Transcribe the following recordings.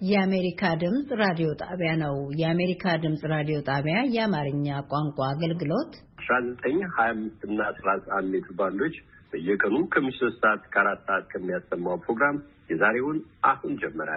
የአሜሪካ ድምጽ ራዲዮ ጣቢያ ነው። የአሜሪካ ድምጽ ራዲዮ ጣቢያ የአማርኛ ቋንቋ አገልግሎት 1925 እና 11 ሜትር ባንዶች በየቀኑ ከ3 ሰዓት እስከ 4 ሰዓት ከሚያሰማው ፕሮግራም የዛሬውን አሁን ጀመረ።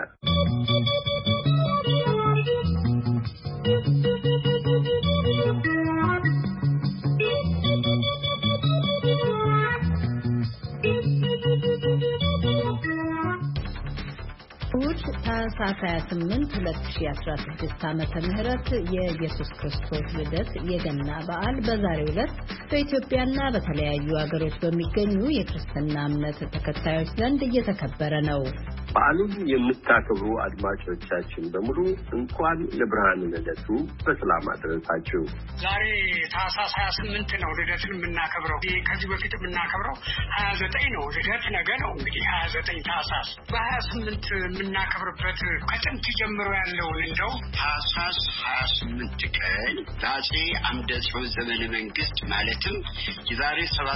ታኅሳስ 28 2016 ዓመተ ምህረት የኢየሱስ ክርስቶስ ልደት የገና በዓል በዛሬው ዕለት በኢትዮጵያና በተለያዩ ሀገሮች በሚገኙ የክርስትና እምነት ተከታዮች ዘንድ እየተከበረ ነው። በዓሉን የምታከብሩ አድማጮቻችን በሙሉ እንኳን ለብርሃነ ልደቱ በሰላም አደረሳችሁ። ዛሬ ታኅሳስ 28 ነው ልደቱን የምናከብረው። ከዚህ በፊት የምናከብረው 29 ነው። ልደት ነገ ነው። እንግዲህ 29 ታኅሳስ በ28 የምናከብርበት ከጥንት ጀምሮ ያለውን እንደው ታኅሳስ 28 ቀን ለአፄ አምደ ጽዮን ዘመነ መንግስት ማለትም የዛሬ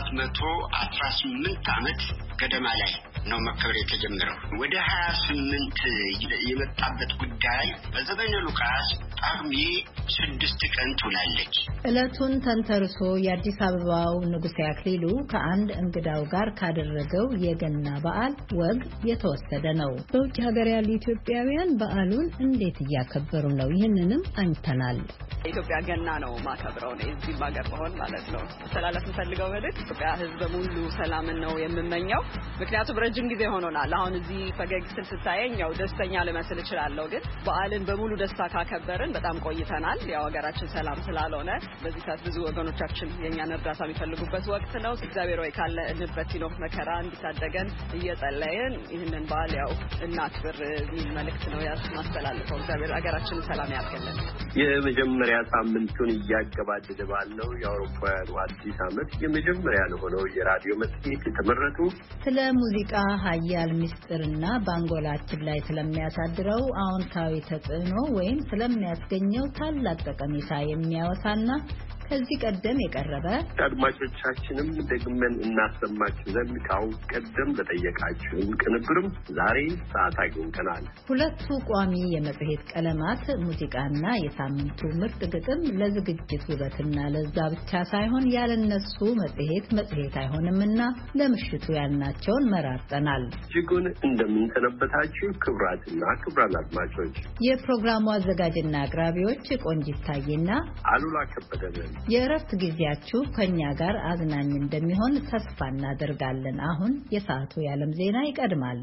718 ዓመት ገደማ ላይ ነው መከበር የተጀመረው። ወደ 28 የመጣበት ጉዳይ በዘመነ ሉቃስ ጳጉሜ 6 ቀን ትውላለች። ዕለቱን ተንተርሶ የአዲስ አበባው ንጉሴ አክሊሉ ከአንድ እንግዳው ጋር ካደረገው የገና በዓል ወግ የተወሰደ ነው። በውጭ ሀገር ያሉ ኢትዮጵያውያን በዓሉን እንዴት እያከበሩ ነው? ይህንንም አንተናል። ኢትዮጵያ ገና ነው ማከብረው ነው እዚህ ባገር በሆን ማለት ነው። ሰላም ፈልገው መልክ ኢትዮጵያ ሕዝብ በሙሉ ሰላምን ነው የምመኘው። ምክንያቱም ረጅም ጊዜ ሆኖናል። አሁን እዚህ ፈገግታ ስታየኝ ያው ደስተኛ ልመስል እችላለሁ፣ ግን በዓልን በሙሉ ደስታ ካከበርን በጣም ቆይተናል። ያው ሀገራችን ሰላም ስላልሆነ በዚህ ሰዓት ብዙ ወገኖቻችን የኛን እርዳታ የሚፈልጉበት ወቅት ነው። እግዚአብሔር ወይ ካለ እንበት ነው መከራ እንዲታደገን እየጸለይን ይህንን በዓል ያው እናክብር የሚል መልእክት ነው ያስተላልፈው። እግዚአብሔር ሀገራችን ሰላም ያድርግልን። የመጀመሪያ ሳምንቱን እያገባደደ ባለው የአውሮፓውያኑ አዲስ ዓመት የመጀመሪያ ለሆነው የራዲዮ መጽሔት የተመረጡ ስለ ሙዚቃ ሀያል ምስጢርና በአንጎላችን ላይ ስለሚያሳድረው አዎንታዊ ተጽዕኖ ወይም ስለሚያስገኘው ታላቅ ጠቀሜታ የሚያወሳና ከዚህ ቀደም የቀረበ አድማጮቻችንም ደግመን እናሰማችሁ ዘንድ ካሁን ቀደም በጠየቃችሁን ቅንብርም ዛሬ ሰዓት አግኝተናል። ሁለቱ ቋሚ የመጽሔት ቀለማት ሙዚቃና የሳምንቱ ምርጥ ግጥም ለዝግጅት ውበትና ለዛ ብቻ ሳይሆን ያለነሱ መጽሔት አይሆንምና ለምሽቱ ያልናቸውን መራርጠናል። እጅጉን እንደምንሰነበታችሁ ክቡራትና ክቡራን አድማጮች፣ የፕሮግራሙ አዘጋጅና አቅራቢዎች ቆንጂት ታዬና አሉላ ከበደ። የእረፍት ጊዜያችሁ ከኛ ጋር አዝናኝ እንደሚሆን ተስፋ እናደርጋለን። አሁን የሰዓቱ የዓለም ዜና ይቀድማል።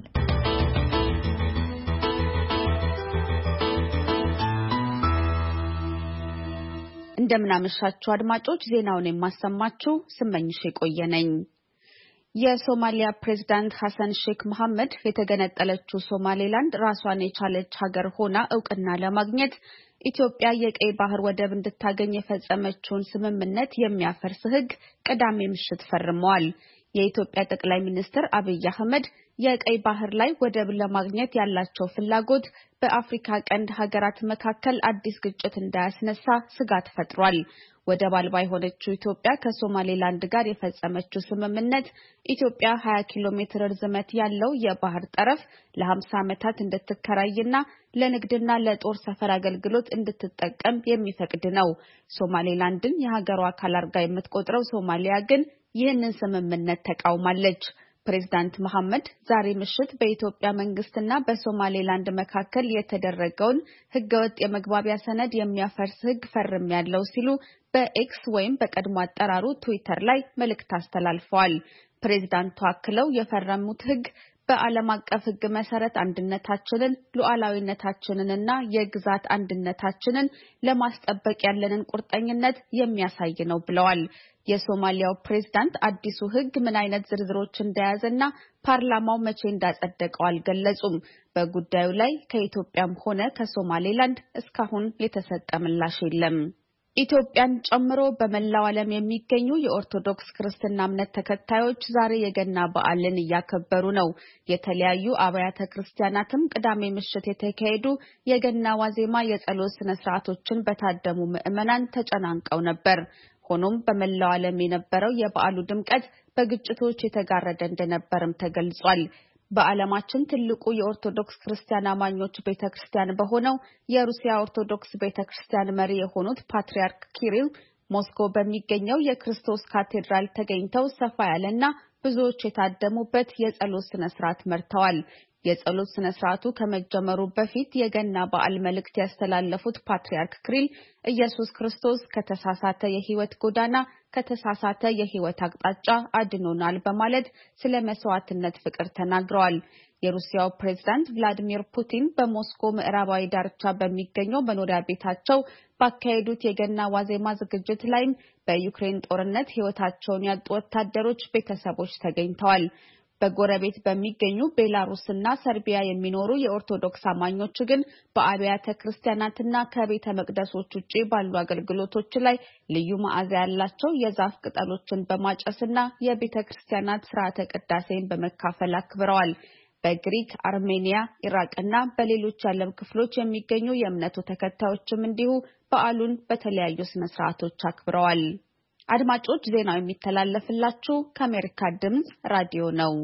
እንደምናመሻችሁ አድማጮች፣ ዜናውን የማሰማችሁ ስመኝሽ የቆየ ነኝ። የሶማሊያ ፕሬዝዳንት ሐሰን ሼክ መሐመድ የተገነጠለችው ሶማሌላንድ ራሷን የቻለች ሀገር ሆና እውቅና ለማግኘት ኢትዮጵያ የቀይ ባህር ወደብ እንድታገኝ የፈጸመችውን ስምምነት የሚያፈርስ ሕግ ቅዳሜ ምሽት ፈርመዋል። የኢትዮጵያ ጠቅላይ ሚኒስትር አብይ አህመድ የቀይ ባህር ላይ ወደብ ለማግኘት ያላቸው ፍላጎት በአፍሪካ ቀንድ ሀገራት መካከል አዲስ ግጭት እንዳያስነሳ ስጋት ፈጥሯል። ወደብ አልባ የሆነችው ኢትዮጵያ ከሶማሌላንድ ጋር የፈጸመችው ስምምነት ኢትዮጵያ 20 ኪሎ ሜትር ርዝመት ያለው የባህር ጠረፍ ለ50 ዓመታት እንድትከራይና ለንግድና ለጦር ሰፈር አገልግሎት እንድትጠቀም የሚፈቅድ ነው። ሶማሌላንድን የሀገሯ አካል አድርጋ የምትቆጥረው ሶማሊያ ግን ይህንን ስምምነት ተቃውማለች። ፕሬዝዳንት መሐመድ ዛሬ ምሽት በኢትዮጵያ መንግስትና በሶማሌላንድ መካከል የተደረገውን ህገወጥ የመግባቢያ ሰነድ የሚያፈርስ ህግ ፈርሜያለሁ ሲሉ በኤክስ ወይም በቀድሞ አጠራሩ ትዊተር ላይ መልእክት አስተላልፈዋል። ፕሬዝዳንቱ አክለው የፈረሙት ህግ በዓለም አቀፍ ህግ መሰረት አንድነታችንን፣ ሉዓላዊነታችንንና የግዛት አንድነታችንን ለማስጠበቅ ያለንን ቁርጠኝነት የሚያሳይ ነው ብለዋል። የሶማሊያው ፕሬዝዳንት አዲሱ ህግ ምን አይነት ዝርዝሮች እንደያዘና ፓርላማው መቼ እንዳጸደቀው አልገለጹም። በጉዳዩ ላይ ከኢትዮጵያም ሆነ ከሶማሌላንድ እስካሁን የተሰጠ ምላሽ የለም። ኢትዮጵያን ጨምሮ በመላው ዓለም የሚገኙ የኦርቶዶክስ ክርስትና እምነት ተከታዮች ዛሬ የገና በዓልን እያከበሩ ነው። የተለያዩ አብያተ ክርስቲያናትም ቅዳሜ ምሽት የተካሄዱ የገና ዋዜማ የጸሎት ስነ ስርዓቶችን በታደሙ ምዕመናን ተጨናንቀው ነበር። ሆኖም በመላው ዓለም የነበረው የበዓሉ ድምቀት በግጭቶች የተጋረደ እንደነበርም ተገልጿል። በዓለማችን ትልቁ የኦርቶዶክስ ክርስቲያን አማኞች ቤተክርስቲያን በሆነው የሩሲያ ኦርቶዶክስ ቤተክርስቲያን መሪ የሆኑት ፓትርያርክ ኪሪል ሞስኮ በሚገኘው የክርስቶስ ካቴድራል ተገኝተው ሰፋ ያለና ብዙዎች የታደሙበት የጸሎት ስነ ስርዓት መርተዋል። የጸሎት ስነ ስርዓቱ ከመጀመሩ በፊት የገና በዓል መልእክት ያስተላለፉት ፓትርያርክ ኪሪል ኢየሱስ ክርስቶስ ከተሳሳተ የህይወት ጎዳና ከተሳሳተ የህይወት አቅጣጫ አድኖናል በማለት ስለ መስዋዕትነት ፍቅር ተናግረዋል። የሩሲያው ፕሬዝዳንት ቭላዲሚር ፑቲን በሞስኮ ምዕራባዊ ዳርቻ በሚገኘው መኖሪያ ቤታቸው ባካሄዱት የገና ዋዜማ ዝግጅት ላይም በዩክሬን ጦርነት ህይወታቸውን ያጡ ወታደሮች ቤተሰቦች ተገኝተዋል። በጎረቤት በሚገኙ ቤላሩስና ሰርቢያ የሚኖሩ የኦርቶዶክስ አማኞች ግን በአብያተ ክርስቲያናትና ከቤተ መቅደሶች ውጪ ባሉ አገልግሎቶች ላይ ልዩ መዓዛ ያላቸው የዛፍ ቅጠሎችን በማጨስና የቤተ ክርስቲያናት ስርዓተ ቅዳሴን በመካፈል አክብረዋል። በግሪክ፣ አርሜኒያ፣ ኢራቅና በሌሎች የዓለም ክፍሎች የሚገኙ የእምነቱ ተከታዮችም እንዲሁ በዓሉን በተለያዩ ስነ ስርዓቶች አክብረዋል። አድማጮች ዜናው የሚተላለፍላችሁ ከአሜሪካ ድምጽ ራዲዮ ነው።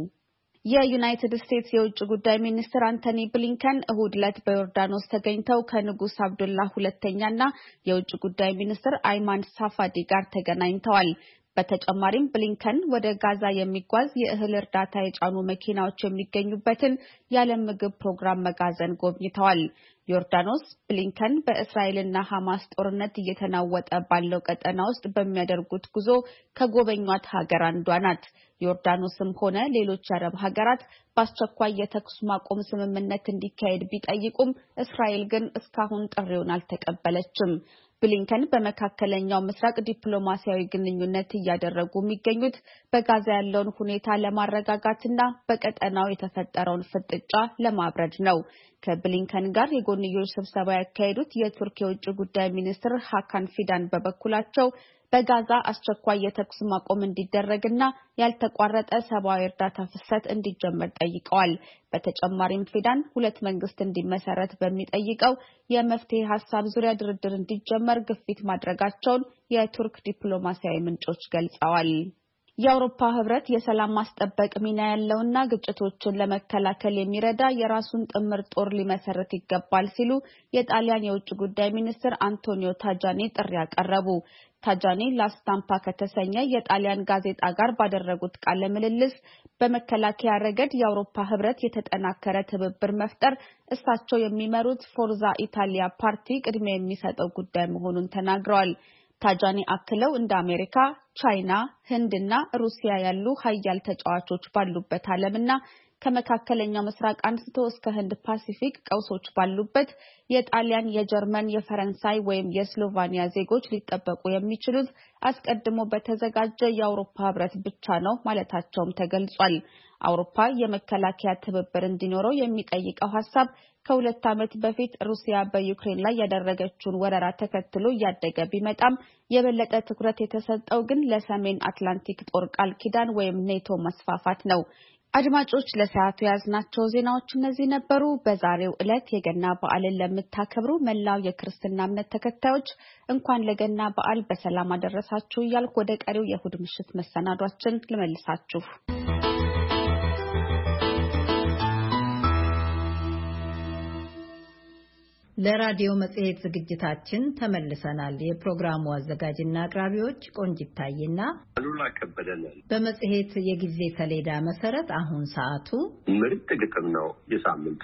የዩናይትድ ስቴትስ የውጭ ጉዳይ ሚኒስትር አንቶኒ ብሊንከን እሁድ ዕለት በዮርዳኖስ ተገኝተው ከንጉስ አብዱላ ሁለተኛና የውጭ ጉዳይ ሚኒስትር አይማን ሳፋዲ ጋር ተገናኝተዋል። በተጨማሪም ብሊንከን ወደ ጋዛ የሚጓዝ የእህል እርዳታ የጫኑ መኪናዎች የሚገኙበትን የዓለም ምግብ ፕሮግራም መጋዘን ጎብኝተዋል። ዮርዳኖስ ብሊንከን በእስራኤልና ሐማስ ጦርነት እየተናወጠ ባለው ቀጠና ውስጥ በሚያደርጉት ጉዞ ከጎበኟት ሀገር አንዷ ናት። ዮርዳኖስም ሆነ ሌሎች አረብ ሀገራት በአስቸኳይ የተኩስ ማቆም ስምምነት እንዲካሄድ ቢጠይቁም እስራኤል ግን እስካሁን ጥሪውን አልተቀበለችም። ብሊንከን በመካከለኛው ምስራቅ ዲፕሎማሲያዊ ግንኙነት እያደረጉ የሚገኙት በጋዛ ያለውን ሁኔታ ለማረጋጋትና በቀጠናው የተፈጠረውን ፍጥጫ ለማብረድ ነው። ከብሊንከን ጋር የጎንዮሽ ስብሰባ ያካሄዱት የቱርክ የውጭ ጉዳይ ሚኒስትር ሃካን ፊዳን በበኩላቸው በጋዛ አስቸኳይ የተኩስ ማቆም እንዲደረግና ያልተቋረጠ ሰብአዊ እርዳታ ፍሰት እንዲጀመር ጠይቀዋል። በተጨማሪም ፊዳን ሁለት መንግስት እንዲመሰረት በሚጠይቀው የመፍትሄ ሀሳብ ዙሪያ ድርድር እንዲጀመር ግፊት ማድረጋቸውን የቱርክ ዲፕሎማሲያዊ ምንጮች ገልጸዋል። የአውሮፓ ህብረት የሰላም ማስጠበቅ ሚና ያለውና ግጭቶችን ለመከላከል የሚረዳ የራሱን ጥምር ጦር ሊመሰረት ይገባል ሲሉ የጣሊያን የውጭ ጉዳይ ሚኒስትር አንቶኒዮ ታጃኒ ጥሪ አቀረቡ። ታጃኒ ላስታምፓ ከተሰኘ የጣሊያን ጋዜጣ ጋር ባደረጉት ቃለ ምልልስ በመከላከያ ረገድ የአውሮፓ ህብረት የተጠናከረ ትብብር መፍጠር እሳቸው የሚመሩት ፎርዛ ኢታሊያ ፓርቲ ቅድሚያ የሚሰጠው ጉዳይ መሆኑን ተናግረዋል። ታጃኒ አክለው እንደ አሜሪካ፣ ቻይና፣ ህንድና ሩሲያ ያሉ ሀያል ተጫዋቾች ባሉበት ዓለምና ከመካከለኛው ምስራቅ አንስቶ እስከ ህንድ ፓሲፊክ ቀውሶች ባሉበት የጣሊያን፣ የጀርመን፣ የፈረንሳይ ወይም የስሎቫኒያ ዜጎች ሊጠበቁ የሚችሉት አስቀድሞ በተዘጋጀ የአውሮፓ ህብረት ብቻ ነው ማለታቸውም ተገልጿል። አውሮፓ የመከላከያ ትብብር እንዲኖረው የሚጠይቀው ሀሳብ ከ2 ዓመት በፊት ሩሲያ በዩክሬን ላይ ያደረገችውን ወረራ ተከትሎ እያደገ ቢመጣም የበለጠ ትኩረት የተሰጠው ግን ለሰሜን አትላንቲክ ጦር ቃል ኪዳን ወይም ኔቶ መስፋፋት ነው። አድማጮች ለሰዓቱ ያዝናቸው ዜናዎች እነዚህ ነበሩ። በዛሬው ዕለት የገና በዓልን ለምታከብሩ መላው የክርስትና እምነት ተከታዮች እንኳን ለገና በዓል በሰላም አደረሳችሁ እያልኩ ወደ ቀሪው የእሁድ ምሽት መሰናዷችን ልመልሳችሁ። ለራዲዮ መጽሔት ዝግጅታችን ተመልሰናል። የፕሮግራሙ አዘጋጅና አቅራቢዎች ቆንጂት ታዬና አሉላ ከበደ ነን። በመጽሔት የጊዜ ሰሌዳ መሰረት አሁን ሰዓቱ ምርጥ ግጥም ነው። የሳምንቱ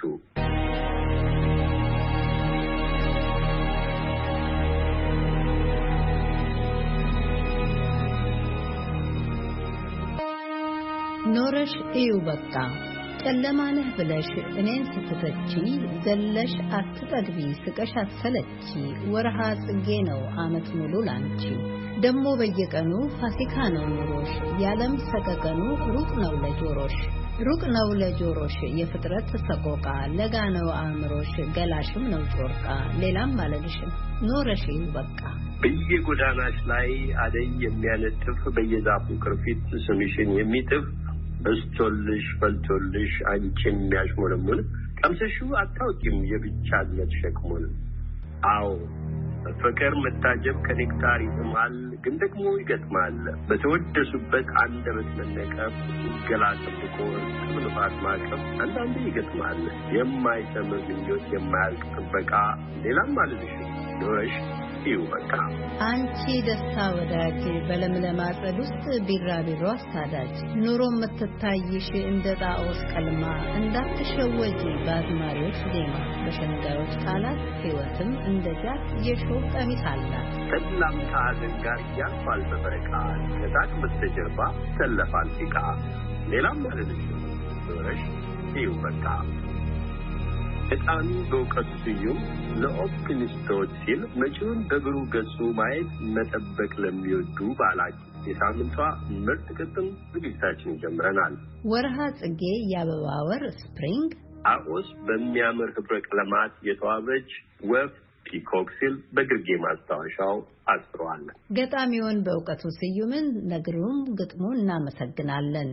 ኖረሽ እዩ በቃ ጨለማ ነህ ብለሽ እኔን ስትተቺ ዘለሽ አትጠግቢ ስቀሽ አትሰለቺ ወርሃ ጽጌ ነው ዓመት ሙሉ ላንቺ ደሞ በየቀኑ ፋሲካ ነው ኑሮሽ ያለም ሰቀቀኑ ሩቅ ነው ለጆሮሽ የፍጥረት ሰቆቃ ለጋ ነው አእምሮሽ ገላሽም ነው ጮርቃ ሌላም አለልሽም ኖረሽ በቃ በየጎዳናሽ ላይ አደይ የሚያነጥፍ በየዛፉ ቅርፊት ስምሽን የሚጥፍ በስቶልሽ ፈልቶልሽ አንቺን የሚያሽሞነሙን ቀምሰሽው አታውቂም የብቻነት ሸክሙን አዎ ፍቅር መታጀብ ከኔክታር ይጥማል ግን ደግሞ ይገጥማል በተወደሱበት አንደበት መነቀፍ ገላ ጠብቆ ልፋት ማቀፍ አንዳንዴ ይገጥማል የማይሰምር ምኞት የማያልቅ ጥበቃ ሌላም አልልሽ ኖረሽ ይውበቃ አንቺ ደስታ ወዳጅ በለምለም አጸድ ውስጥ ቢራቢሮ አሳዳጅ ኑሮ የምትታይሽ እንደ ጣዖስ ቀልማ እንዳትሸወጂ በአዝማሪዎች ዜማ በሸንጋዮች ቃላት ሕይወትም እንደዚያ የሾህ ቀሚስ አላት ሰላም ከሐዘን ጋር ያልፋል በበረቃ ከታች በስተጀርባ ተለፋል ሲቃ ሌላም አልልሽ ኖረሽ ይውበቃ እጣኑ በእውቀቱ ስዩም ለኦፕቲሚስቶች ሲል መጪውን በብሩህ ገጹ ማየት መጠበቅ ለሚወዱ ባላች የሳምንቷ ምርጥ ግጥም ዝግጅታችን ጀምረናል። ወርሃ ጽጌ የአበባ ወር ስፕሪንግ አቆስ በሚያምር ህብረ ቀለማት የተዋበች ወፍ ፒኮክ ሲል በግርጌ ማስታወሻው አስፍሯል። ገጣሚውን በእውቀቱ ስዩምን ነግሩም ግጥሙን እናመሰግናለን።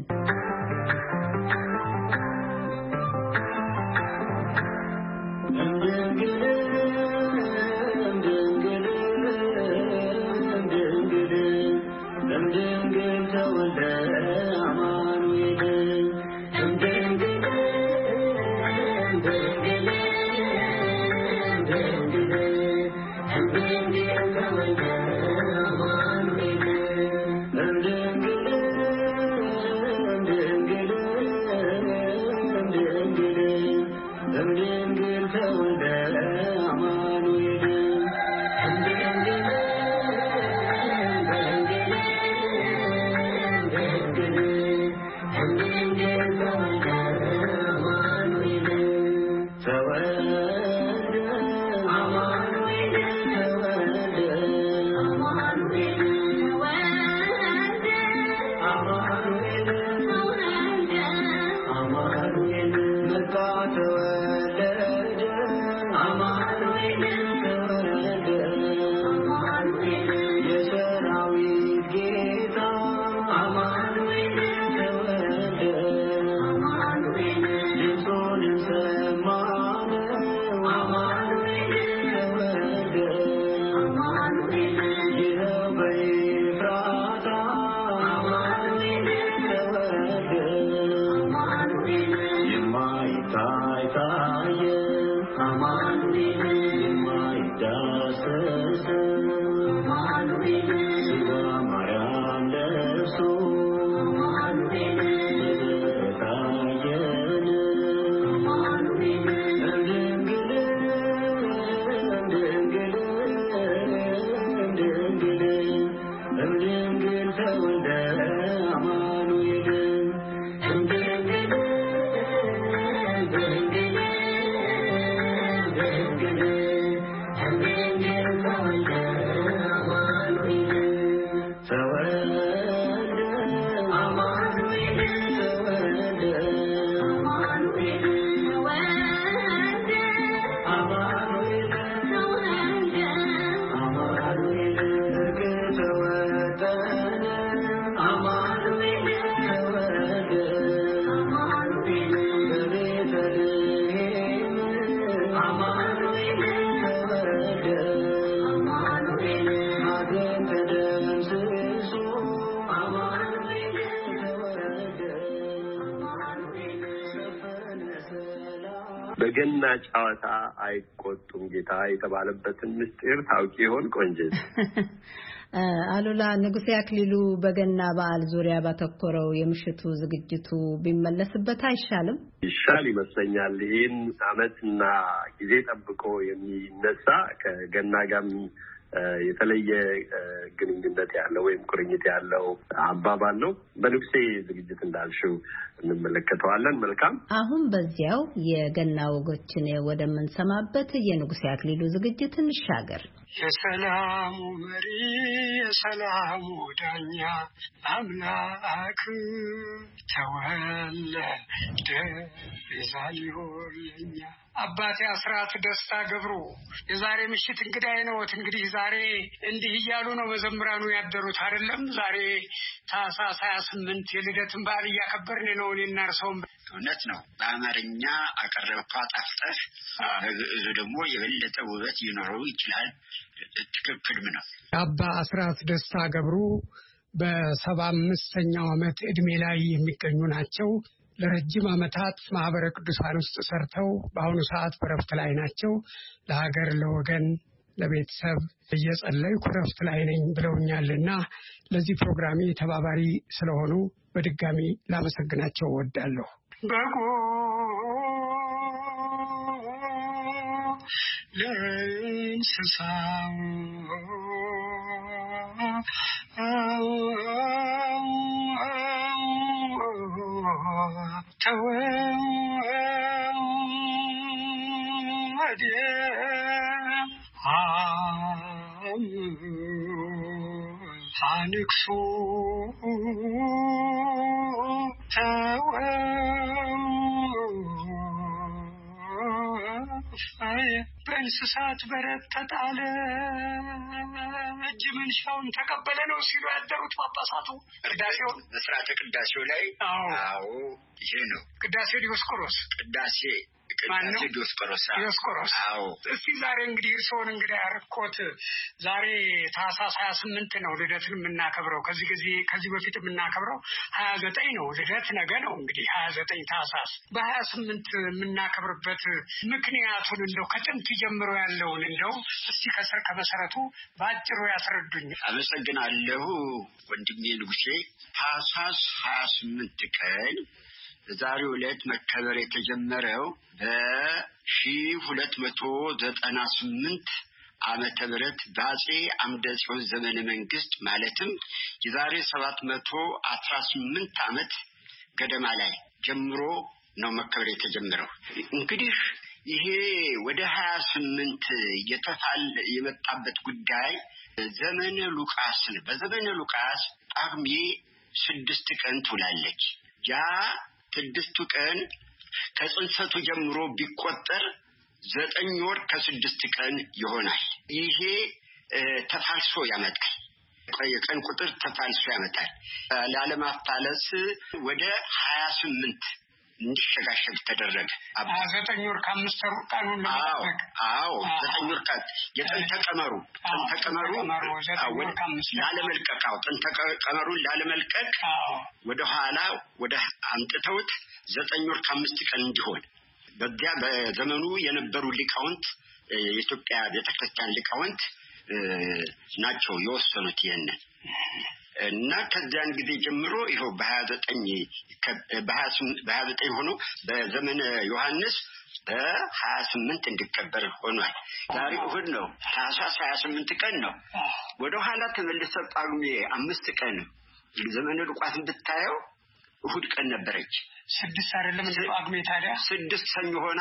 በገና ጨዋታ አይቆጡም ጌታ የተባለበትን ምስጢር ታውቂ ይሆን ቆንጆት? አሉላ ንጉሴ አክሊሉ በገና በዓል ዙሪያ ባተኮረው የምሽቱ ዝግጅቱ ቢመለስበት አይሻልም? ይሻል ይመስለኛል። ይህን ዓመትና ጊዜ ጠብቆ የሚነሳ ከገና ጋር የተለየ ግንኙነት ያለው ወይም ቁርኝት ያለው አባባል ነው። በንጉሴ ዝግጅት እንዳልሽው እንመለከተዋለን። መልካም። አሁን በዚያው የገና ወጎችን ወደምንሰማበት የንጉሴ አክሊሉ ዝግጅት እንሻገር። የሰላሙ መሪ የሰላሙ ዳኛ አምላክ ተወለደ ቤዛ ሊሆን ለኛ አባቴ አስራት ደስታ ገብሩ የዛሬ ምሽት እንግዳዬ ነው። እንግዲህ ዛሬ እንዲህ እያሉ ነው መዘምራኑ ያደሩት አይደለም። ዛሬ ታኅሳስ 28 የልደትን በዓል እያከበርን ነው። እኔና እርሶም እውነት ነው። በአማርኛ አቀረብከው አጣፍጠህ በግዕዙ ደግሞ የበለጠ ውበት ሊኖረው ይችላል። ትክክልም ነው። አባ አስራት ደስታ ገብሩ በ75ኛው ዓመት ዕድሜ ላይ የሚገኙ ናቸው። ለረጅም ዓመታት ማህበረ ቅዱሳን ውስጥ ሰርተው በአሁኑ ሰዓት በረፍት ላይ ናቸው። ለሀገር፣ ለወገን፣ ለቤተሰብ እየጸለይኩ ረፍት ላይ ነኝ ብለውኛልና ለዚህ ፕሮግራሜ ተባባሪ ስለሆኑ በድጋሚ ላመሰግናቸው እወዳለሁ። ለእንስሳው አንክሱ በእንስሳት በረት ተጣለ እጅ መንሻውን ተቀበለ ነው ሲሉ ያደሩት ጳጳሳቱ። ቅዳሴው በሥርዓተ ቅዳሴው ላይ አዎ ይሄ ነው ቅዳሴ ዲዮስቆሮስ ዲዮስቆሮስ። አዎ እስቲ ዛሬ እንግዲህ እርስዎን እንግዲህ ያረኮት ዛሬ ታኅሳስ 28 ነው ልደትን የምናከብረው። ከዚህ በፊት የምናከብረው 29 ነው። ልደት ነገ ነው። እንግዲህ 29 ታኅሳስ በ28 የምናከብርበት ምክንያቱን እንደው ከጥንት ጀምሮ ያለውን እንደው እስቲ ከስር ከመሰረቱ በአጭሩ ያስረዱኝ። አመሰግናለሁ ወንድሜ ንጉሴ። ታኅሳስ 28 ቀን ዛሬው ዕለት መከበር የተጀመረው በ1298 ዓመተ ምህረት በአፄ አምደ ጽዮን ዘመነ መንግስት ማለትም የዛሬ 718 ዓመት ገደማ ላይ ጀምሮ ነው መከበር የተጀመረው። እንግዲህ ይሄ ወደ 28 የመጣበት ጉዳይ ዘመነ ሉቃስ ነው። በዘመነ ሉቃስ ጳጉሜ 6 ቀን ትውላለች። ያ 6 ቀን ከጽንሰቱ ጀምሮ ቢቆጠር 9 ወር ከ6 ቀን ይሆናል። ይሄ ተፋልሶ ያመጣል። የቀን ቁጥር ተፋልሶ ያመጣል። ላለማፋለስ ወደ 28 እንዲሸጋሸግ ተደረገ። 9 ወር ከ5 ቀኑን ለማድረግ 9 ወር የጥንተ ቀመሩ ላለመልቀቅ ጥንተ ቀመሩን ላለመልቀቅ ወደ ኋላ ወደ አምጥተውት 9 ወር ከ5 ቀን እንዲሆን በዚያ በዘመኑ የነበሩ ሊቃውንት የኢትዮጵያ ቤተክርስቲያን ሊቃውንት ናቸው የወሰኑት ይሄንን እና ከዚያን ጊዜ ጀምሮ ይሄው በ29 ሆኖ በዘመነ ዮሐንስ በ28 እንዲከበር ሆኗል። ዛሬ እሑድ ነው። ታኅሳስ 28 ቀን ነው። ወደ ኋላ ተመልሰን ጳጉሜ 5 ቀን ዘመነ ሉቃስ ብታየው እሑድ ቀን ነበረች። 6 አይደለም እንደ ጳጉሜ ታዲያ 6 ሰኞ ሆነ።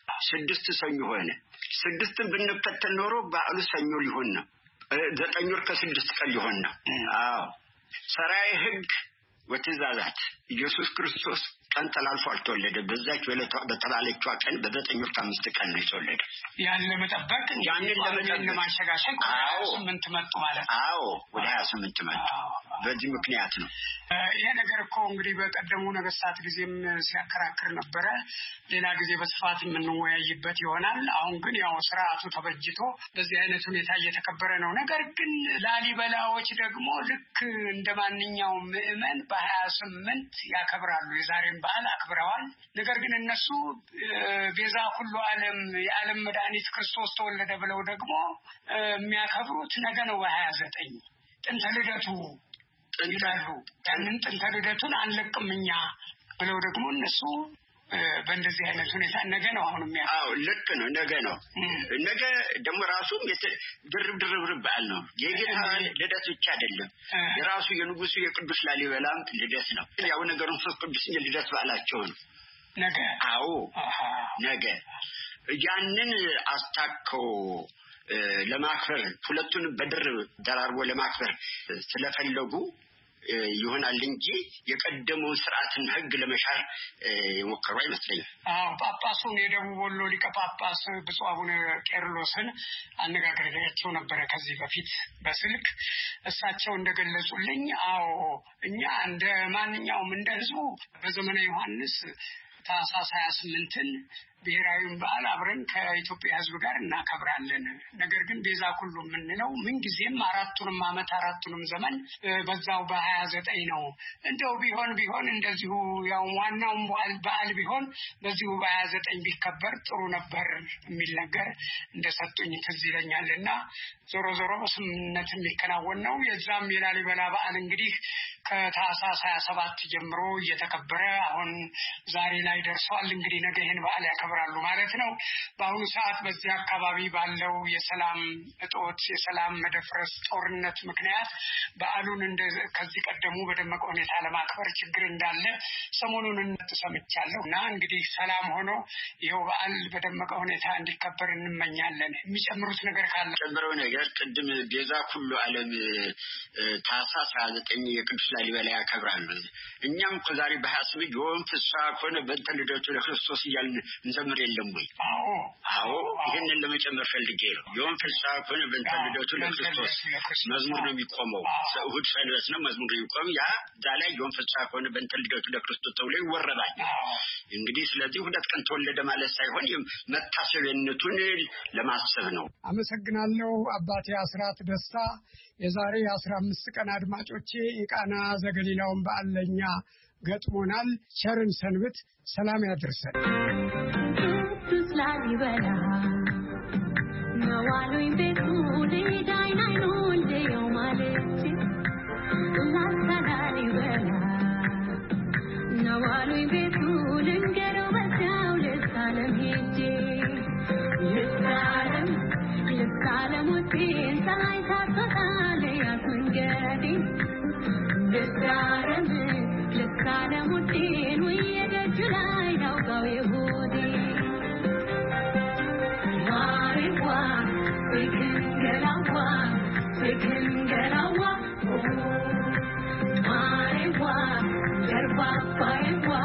6ን ብንከተል ኖሮ በዓሉ ሰኞ ሊሆን ነው። 9 ወር ከ6 ቀን ሊሆን ነው። አዎ ሰራይ ሕግ ወትእዛዛት ኢየሱስ ክርስቶስ ቀን ተላልፎ አልተወለደም። በዛች በተባለችው ቀን በ9 ወር ከ5 ቀን ነው የተወለደው። ያንን ለመጠበቅ ለማሸጋሸግ 28 መጡ ማለት ነው። አዎ ወደ 28 መጡ። በዚህ ምክንያት ነው። ይሄ ነገር እኮ እንግዲህ በቀደሙ ነገስታት ጊዜም ሲያከራክር ነበረ። ሌላ ጊዜ በስፋት የምንወያይበት ይሆናል። አሁን ግን ያው ስርዓቱ ተበጅቶ በዚህ አይነት ሁኔታ እየተከበረ ነው። ነገር ግን ላሊበላዎች ደግሞ ልክ እንደማንኛውም ምዕመን በ28 ያከብራሉ። የዛሬን በዓል አክብረዋል። ነገር ግን እነሱ ቤዛ ሁሉ ዓለም የዓለም መድኃኒት ክርስቶስ ተወለደ ብለው ደግሞ የሚያከብሩት ነገ ነው በ29 ጥንተ ልደቱ ይላሉ። ያንን ጥንተ ልደቱን አንለቅምኛ ብለው ደግሞ እነሱ በእንደዚህ አይነት ሁኔታ ነገ ነው አሁን ልክ ነው። ነገ ነው። ነገ ደግሞ ራሱ ድርብ በዓል ነው። የጌታ ልደት ብቻ አይደለም። የራሱ የንጉሱ የቅዱስ ላሊበላም ልደት ነው። ያው ነገሩን ቅዱስ ልደት በዓላቸው ነው ነገ። ነገ ያንን አስታከው ለማክበር ሁለቱን በድርብ ደራርቦ ለማክበር ስለፈለጉ ይሆናል እንጂ የቀደመው ስርዓትን ህግ ለመሻር የሞከሩ አይመስለኝም። ጳጳሱን የደቡብ ወሎ ሊቀ ጳጳስ ብፁዕ አቡነ ቄርሎስን አነጋግሬያቸው ነበር ከዚህ በፊት በስልክ። እሳቸው እንደገለጹልኝ እኛ እንደ ማንኛውም እንደ ህዝቡ በዘመነ ዮሐንስ ታኅሳስ 28ን ብሔራዊውን በዓል አብረን ከኢትዮጵያ ህዝብ ጋር እናከብራለን። ነገር ግን ቤዛ ኩሉ የምንለው ምን ጊዜም አራቱንም ዓመት አራቱንም ዘመን በዛው በ29 ነው። እንደው ቢሆን እንደዚሁ ያው ዋናውም በዓል ቢሆን በዚሁ በ29 ቢከበር ጥሩ ነበር የሚል ነገር እንደሰጡኝ ትዝ ይለኛልና ዞሮ በስምምነት የሚከናወን ነው። የዛም የላሊበላ በዓል እንግዲህ ከታኅሳስ 27 ጀምሮ እየተከበረ አሁን ዛሬ ላይ ደርሷል። እንግዲህ ነገ ይሄን በዓል ያከብራሉ ማለት ነው። በአሁኑ ሰዓት በዚህ አካባቢ ባለው የሰላም እጦት የሰላም መደፍረስ ጦርነት ምክንያት በዓሉን ከዚህ ቀደሙ በደመቀ ሁኔታ ለማክበር ችግር እንዳለ ሰሞኑን ሰምቻለሁና እንግዲህ ሰላም ሆኖ ይሄው በዓል በደመቀ ሁኔታ እንዲከበር እንመኛለን። የሚጨምሩት ነገር ካለ? ጨምረው ነገር ቅድም ቤዛ ኩሉ ዓለም ታኅሳስ 29 የቅዱስ ላሊበላ ያከብራሉ። እኛም ከዛሬ በ28 ዮም ፍስሐ ኮነ በእንተ ልደቱ ለክርስቶስ እያልን እንዘምር የለም ወይ? አዎ ይሄንን ለመጨመር ፈልጌ ነው። ዮም ፍስሐ ኮነ በእንተ ልደቱ ለክርስቶስ መዝሙር ነው የሚቆመው። እሑድ ሰንበት ነው መዝሙር ይቆም። ያ ዛሬ ዮም ፍስሐ ኮነ በእንተ ልደቱ ለክርስቶስ ተብሎ ይወረዳል። እንግዲህ ስለዚህ ሁለት ቀን ተወለደ ማለት ሳይሆን መታሰቢያነቱን ለማሰብ ነው። አመሰግናለሁ አባቴ አስራት ደስታ። የዛሬ 15 ቀን አድማጮቼ የቃና ዘገሊላውን በዓል ለኛ ገጥሞናል። ቸርን ሰንብት፣ ሰላም ያድርሰን። ቅዱስ ላሊበላ ነዋሉኝ ቤቱ ዳይናይኑ እንደው ማለት ላሊበላ ነዋሉኝ ቤቱ ልንገረው በዛው ልሳለም ሄጄ ልሳለም ወቴን ፀሐይ ታስወጣለ ያስመንገዴ ልሳለም ወቴን ወየደጁ ላይ ላውጋው የሆዴ ማሪዋ ፍክንገላዋ ማሪዋ ጀርባባይዋ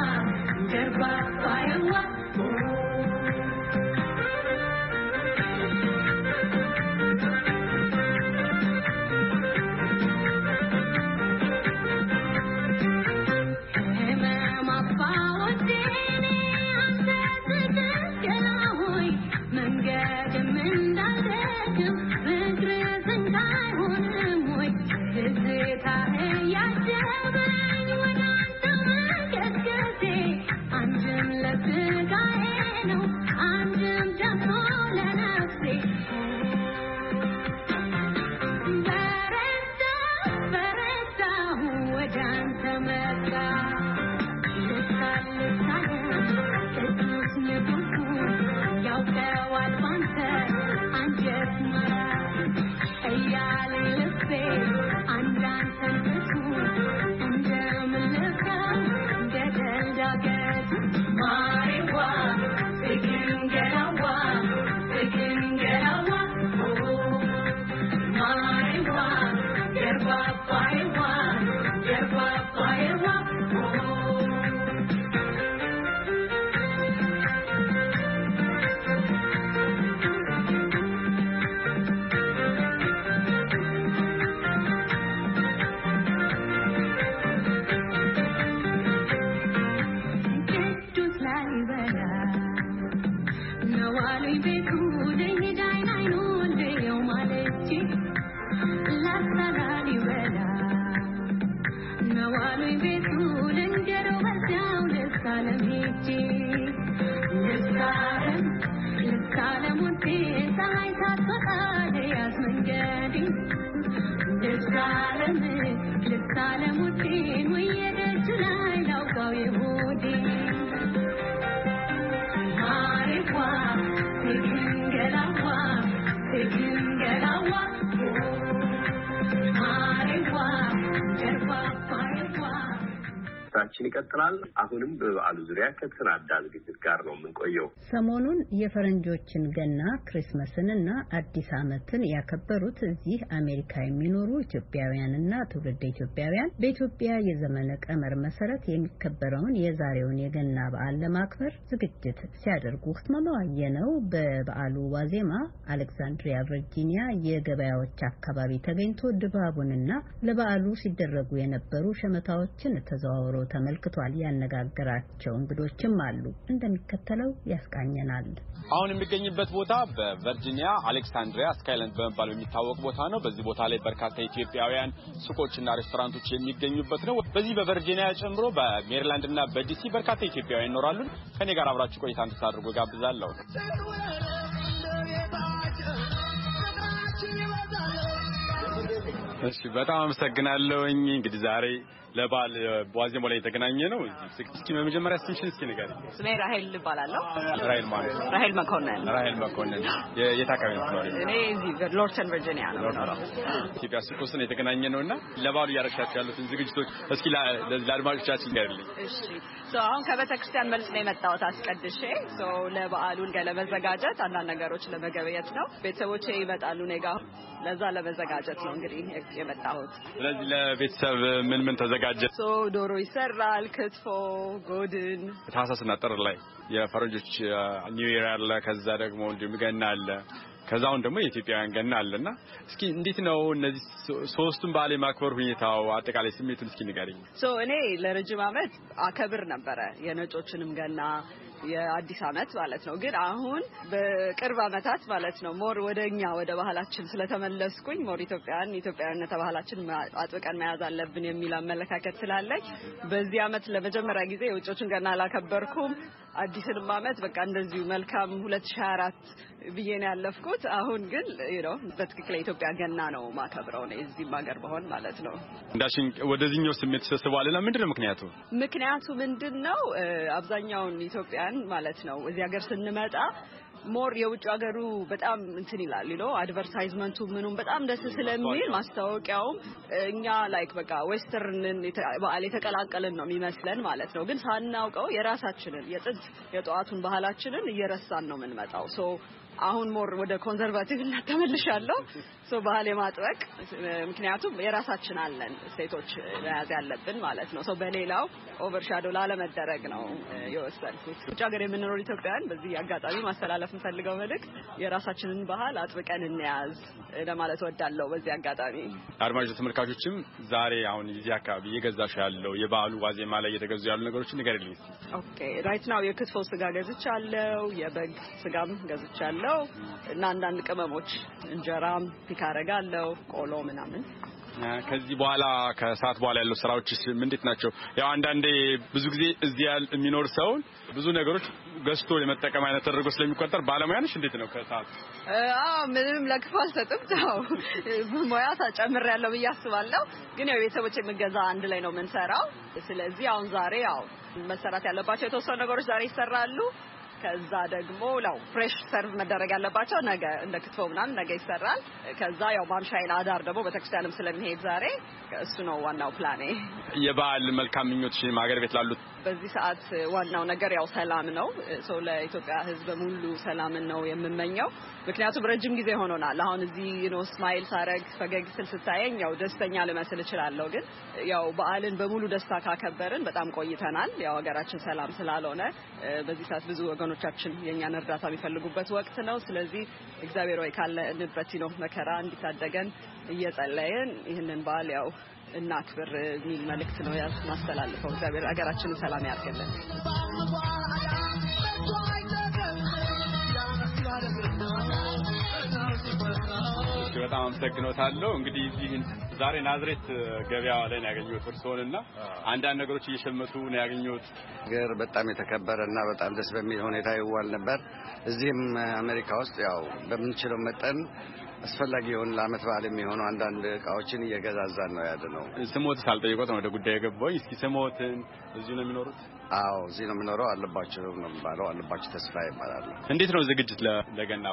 ዝግጅታችን ይቀጥላል። አሁንም በበዓሉ ዙሪያ ከተሰናዳ ዝግጅት ጋር ነው የምንቆየው። ሰሞኑን የፈረንጆችን ገና ክሪስመስንና አዲስ ዓመትን ያከበሩት እዚህ አሜሪካ የሚኖሩ ኢትዮጵያውያንና ትውልደ ኢትዮጵያውያን በኢትዮጵያ የዘመነ ቀመር መሰረት የሚከበረውን የዛሬውን የገና በዓል ለማክበር ዝግጅት ሲያደርጉ ተመማየነው በበዓሉ ዋዜማ አሌክሳንድሪያ ቨርጂኒያ የገበያዎች አካባቢ ተገኝቶ ድባቡንና ለበዓሉ ሲደረጉ የነበሩ ሸመታዎችን ተዘዋውሮ ተመልክቷል። ያነጋገራቸው እንግዶችም አሉ። እንደሚከተለው ያስቃኘናል። አሁን የሚገኝበት ቦታ በቨርጂኒያ አሌክሳንድሪያ ስካይላንድ በመባል የሚታወቅ ቦታ ነው። በዚህ ቦታ ላይ በርካታ ኢትዮጵያውያን ሱቆችና ሬስቶራንቶች የሚገኙበት ነው። በዚህ በቨርጂኒያ ጨምሮ በሜሪላንድ እና በዲሲ በርካታ ኢትዮጵያውያን ይኖራሉ። ከኔ ጋር አብራችሁ ቆይታ እንድታደርጉ ጋብዛለሁ። እሺ በጣም አመሰግናለሁ። እንግዲህ ዛሬ ለባል ዋዜማው ላይ የተገናኘ ነው። እስኪ በመጀመሪያ ስምሽን እስኪ ንገሪኝ። ስሜ ራሄል እባላለሁ። ራሄል ማለት ራሄል መኮንን። ራሄል መኮንን የት አካባቢ ነው? እኔ እዚህ ሎርተን ቨርጂኒያ ነው የምኖረው። ኢትዮጵያ ሱቅ ውስጥ ነው የተገናኘ ነውና ለባሉ ያረሻችሁ ያሉትን ዝግጅቶች እስኪ ለአድማጮቻችን ንገሪልኝ። እሺ አሁን ከቤተክርስቲያን መልስ ነው የመጣሁት አስቀድሼ። ለበዓሉን ለመዘጋጀት አንዳንድ ነገሮች ለመገበየት ነው። ቤተሰቦቼ ይመጣሉ እኔ ጋር ለዛ ለመዘጋጀት ነው እንግዲህ የመጣሁት። ስለዚህ ለቤተሰብ ምን ተዘጋጀ? ዶሮ ይሰራል፣ ክትፎ፣ ጎድን። ታህሳስና ጥር ላይ የፈረንጆች ኒው ኢየር አለ። ከዛ ደግሞ እንዲሁም ገና አለ። ከዛውን ደግሞ የኢትዮጵያውያን ገና አለና እስኪ እንዴት ነው እነዚህ ሶስቱም በዓል የማክበር ሁኔታው አጠቃላይ ስሜቱን እስኪ ንገሪኝ። እኔ ለረጅም ዓመት አከብር ነበረ የነጮችንም ገና የአዲስ ዓመት ማለት ነው። ግን አሁን በቅርብ ዓመታት ማለት ነው ሞር ወደኛ ወደ ባህላችን ስለተመለስኩኝ ሞር ኢትዮጵያዊነት ባህላችን አጥብቀን መያዝ አለብን የሚል አመለካከት ስላለኝ በዚህ ዓመት ለመጀመሪያ ጊዜ የውጮችን ገና አላከበርኩም። አዲስንም ዓመት በቃ እንደዚሁ መልካም 2024 ብዬ ነው ያለፍኩት። አሁን ግን በትክክል የኢትዮጵያ ገና ነው ማከብረው ነው እዚህ ማገር በሆን ማለት ነው። እንዳሽን ወደዚህኛው ስሜት ተሰብስቧልና ምንድነው ምክንያቱ? ምክንያቱ ምንድነው? አብዛኛውን ኢትዮጵያን ማለት ነው እዚህ ሀገር ስንመጣ ሞር የውጭ ሀገሩ በጣም እንትን ይላል አድቨርታይዝመንቱ ምኑም በጣም ደስ ስለሚል ማስታወቂያውም እኛ ላይክ በቃ ዌስተርንን በዓል የተቀላቀልን ነው የሚመስለን ማለት ነው። ግን ሳናውቀው የራሳችንን የጥንት የጧቱን ባህላችንን እየረሳን ነው የምንመጣው። አሁን ሞር ወደ ኮንሰርቫቲቭ እና ተመልሻለሁ። ባህል የማጥበቅ ምክንያቱም የራሳችን አለን ስቴቶች ለያዝ ያለብን ማለት ነው። በሌላው ኦቨርሻዶ ላለመደረግ ነው የወሰንኩት። ውጭ ሀገር የምንኖር ኢትዮጵያውያን በዚህ አጋጣሚ ማስተላለፍ እንፈልገው መልእክት የራሳችንን ባህል አጥብቀን እንያዝ ለማለት ወዳለው በዚህ አጋጣሚ አድማጭ ተመልካቾችም ዛሬ አሁን እዚህ አካባቢ እየገዛሽ ያለው የበዓሉ ዋዜማ ላይ እየተገዙ ያሉ ነገሮችን ንገሪልኝ። ኦኬ ራይት ናው የክትፎ ስጋ ገዝቻለሁ፣ የበግ ስጋም ገዝቻለሁ እና አንዳንድ ቅመሞች እንጀራም ፒካረጋለሁ፣ ቆሎ ምናምን። ከዚህ በኋላ ከሰዓት በኋላ ያለው ስራዎችስ እንዴት ናቸው? ያው አንዳንዴ ብዙ ጊዜ እዚህ የሚኖር ሰው ብዙ ነገሮች ገዝቶ የመጠቀም አይነት ተደርጎ ስለሚቆጠር ባለሙያ ነሽ እንዴት ነው ከሰዓት? ምንም ለክፉ አልሰጥም። ሙያ ጨምሬያለሁ ብዬ አስባለሁ። ግን ያው ቤተሰቦቼ የምገዛ አንድ ላይ ነው የምንሰራው። ስለዚህ አሁን ዛሬ ያው መሰራት ያለባቸው የተወሰኑ ነገሮች ዛሬ ይሰራሉ። ከዛ ደግሞ ፍሬሽ ሰርቭ መደረግ ያለባቸው ነገ እንደ ክትፎ ምናምን ነገ ይሰራል። ከዛ ያው ማምሻዬን አዳር ደግሞ በተክርስቲያንም ስለሚሄድ ዛሬ እሱ ነው ዋናው ፕላኔ። የበዓል መልካም ምኞትሽን ማገር ቤት ላሉት በዚህ ሰዓት ዋናው ነገር ያው ሰላም ነው። ለኢትዮጵያ ሕዝብ ሙሉ ሰላምን ነው የምመኘው። ምክንያቱም ረጅም ጊዜ ሆኖናል። አሁን እዚህ ስማይል ሳረግ ፈገግ ስል ስታየኝ ያው ደስተኛ ልመስል እችላለሁ። ግን ያው በዓልን በሙሉ ደስታ ካከበርን በጣም ቆይተናል። ያው ሀገራችን ሰላም ስላልሆነ በዚህ ሰዓት ብዙ ወገኖቻችን የኛን እርዳታ የሚፈልጉበት ወቅት ነው። ስለዚህ እግዚአብሔር ወይ ካለንበት መከራ እንዲታደገን እየጸለየን ይህንን በዓል ያው እናክብር የሚል መልእክት ነው ማስተላልፈው። እግዚአብሔር ሀገራችንን ሰላም ያርግልን። በጣም አመሰግናለሁ። እንግዲህ እዚህ ዛሬ ናዝሬት ገበያ ላይ ነው ያገኘሁት እርስዎንና አንዳንድ ነገሮች እየሸመቱ ነው ያገኘሁት። ሀገር በጣም የተከበረና በጣም ደስ በሚል ሁኔታ ይዋል ነበር። እዚህም አሜሪካ ውስጥ ያው በምንችለው መጠን አስፈላጊ የሆነ ለዓመት በዓል የሚሆኑ አንዳንድ እቃዎችን እየገዛዛን ነው ያለነው። ስሞት ሳልጠይቆት ነው ወደ ጉዳይ የገባው። እስኪ ስሞትን እዚህ ነው የሚኖሩት? አዎ እዚህ ነው የሚኖረው። አለባቸው ነው የሚባለው። አለባቸው ተስፋ ይባላል። እንዴት ነው ዝግጅት ለገና በዓል?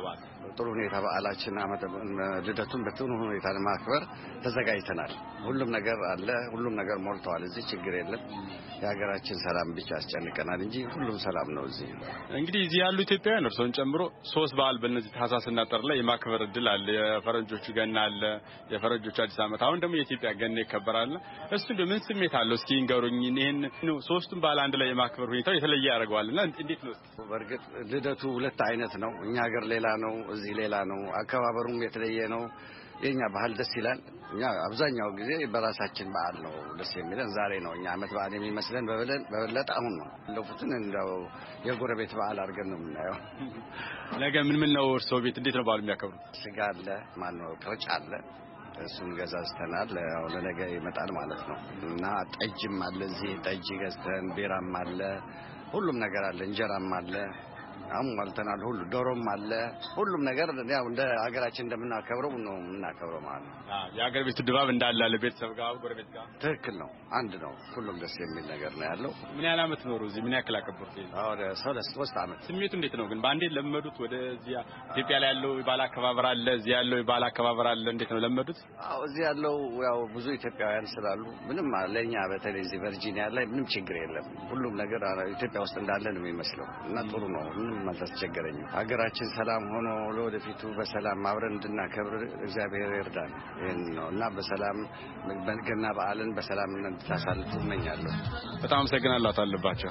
ጥሩ ሁኔታ በዓላችን ልደቱን በጥሩ ሁኔታ ለማክበር ተዘጋጅተናል። ሁሉም ነገር አለ፣ ሁሉም ነገር ሞልቷል። እዚህ ችግር የለም። የሀገራችን ሰላም ብቻ ያስጨንቀናል እንጂ ሁሉም ሰላም ነው። እዚህ እንግዲህ እዚህ ያሉ ኢትዮጵያውያን እርሶን ጨምሮ 3 በዓል በእነዚህ ታህሳስና ጥር ላይ የማክበር እድል አለ። የፈረንጆቹ ገና አለ፣ የፈረንጆቹ አዲስ ዓመት፣ አሁን ደግሞ የኢትዮጵያ ገና ይከበራል። እሱ ምን ስሜት አለው? እስኪ ንገሩኝ። ይሄን 3ቱም በዓል አንድ ላይ የማክበር ሁኔታው የተለየ ያደርገዋልና እንዴት ነው? በእርግጥ ልደቱ 2 አይነት ነው። እኛ ሀገር ሌላ ነው፣ እዚህ ሌላ ነው። አከባበሩም የተለየ ነው። የኛ ባህል ደስ ይላል። እኛ አብዛኛው ጊዜ በራሳችን በዓል ነው ደስ የሚለን። ዛሬ ነው እኛ ዓመት በዓል የሚመስለን በበለጠ አሁን ነው። እንደፉትን እንደው የጎረቤት በዓል አድርገን ነው የምናየው። ነገ ምን ነው እርስዎ ቤት እንዴት ነው በዓሉ የሚያከብሩት? ስጋ አለ፣ ማነው ቅርጫ አለ። እሱን ገዛዝተናል። ያው ለነገ ይመጣል ማለት ነው። እና ጠጅም አለ፣ እዚህ ጠጅ ገዝተን ቢራም አለ፣ ሁሉም ነገር አለ። እንጀራም አለ፣ አሟልተናል። ሁሉ ዶሮም አለ። ሁሉም ነገር ያው እንደ ሀገራችን እንደምናከብረው ነው የምናከብረው ማለት ነው። የሀገር ቤቱ ድባብ እንዳለ አለ። ቤተሰብ ጋር ጎረቤት ጋር ትክክል ነው። አንድ ነው። ሁሉም ደስ የሚል ነገር ነው ያለው። ምን ያህል ዓመት ኖሩ እዚህ? ምን ያክል አከበሩት? ወደ 3 ዓመት። ስሜቱ እንዴት ነው ግን? በአንዴ ለመዱት? ወደዚህ ኢትዮጵያ ላይ ያለው የባህል አከባበር አለ፣ እዚህ ያለው የባህል አከባበር አለ። እንዴት ነው ለመዱት? እዚህ ያለው ያው ብዙ ኢትዮጵያውያን ስላሉ ምንም ለኛ በተለይ እዚህ ቨርጂኒያ ላይ ምንም ችግር የለም። ሁሉም ነገር ኢትዮጵያ ውስጥ እንዳለ ነው የሚመስለው እና ጥሩ ነው። ምንም አልተቸገረኝም። ሀገራችን ሰላም ሆኖ ለወደፊቱ በሰላም አብረን እንድናከብር እግዚአብሔር ይርዳን። ይሄን ነው እና በሰላም ገና በዓልን በሰላም እንድታሳልፉ እመኛለሁ። በጣም አመሰግናለሁ። አታለባቸው።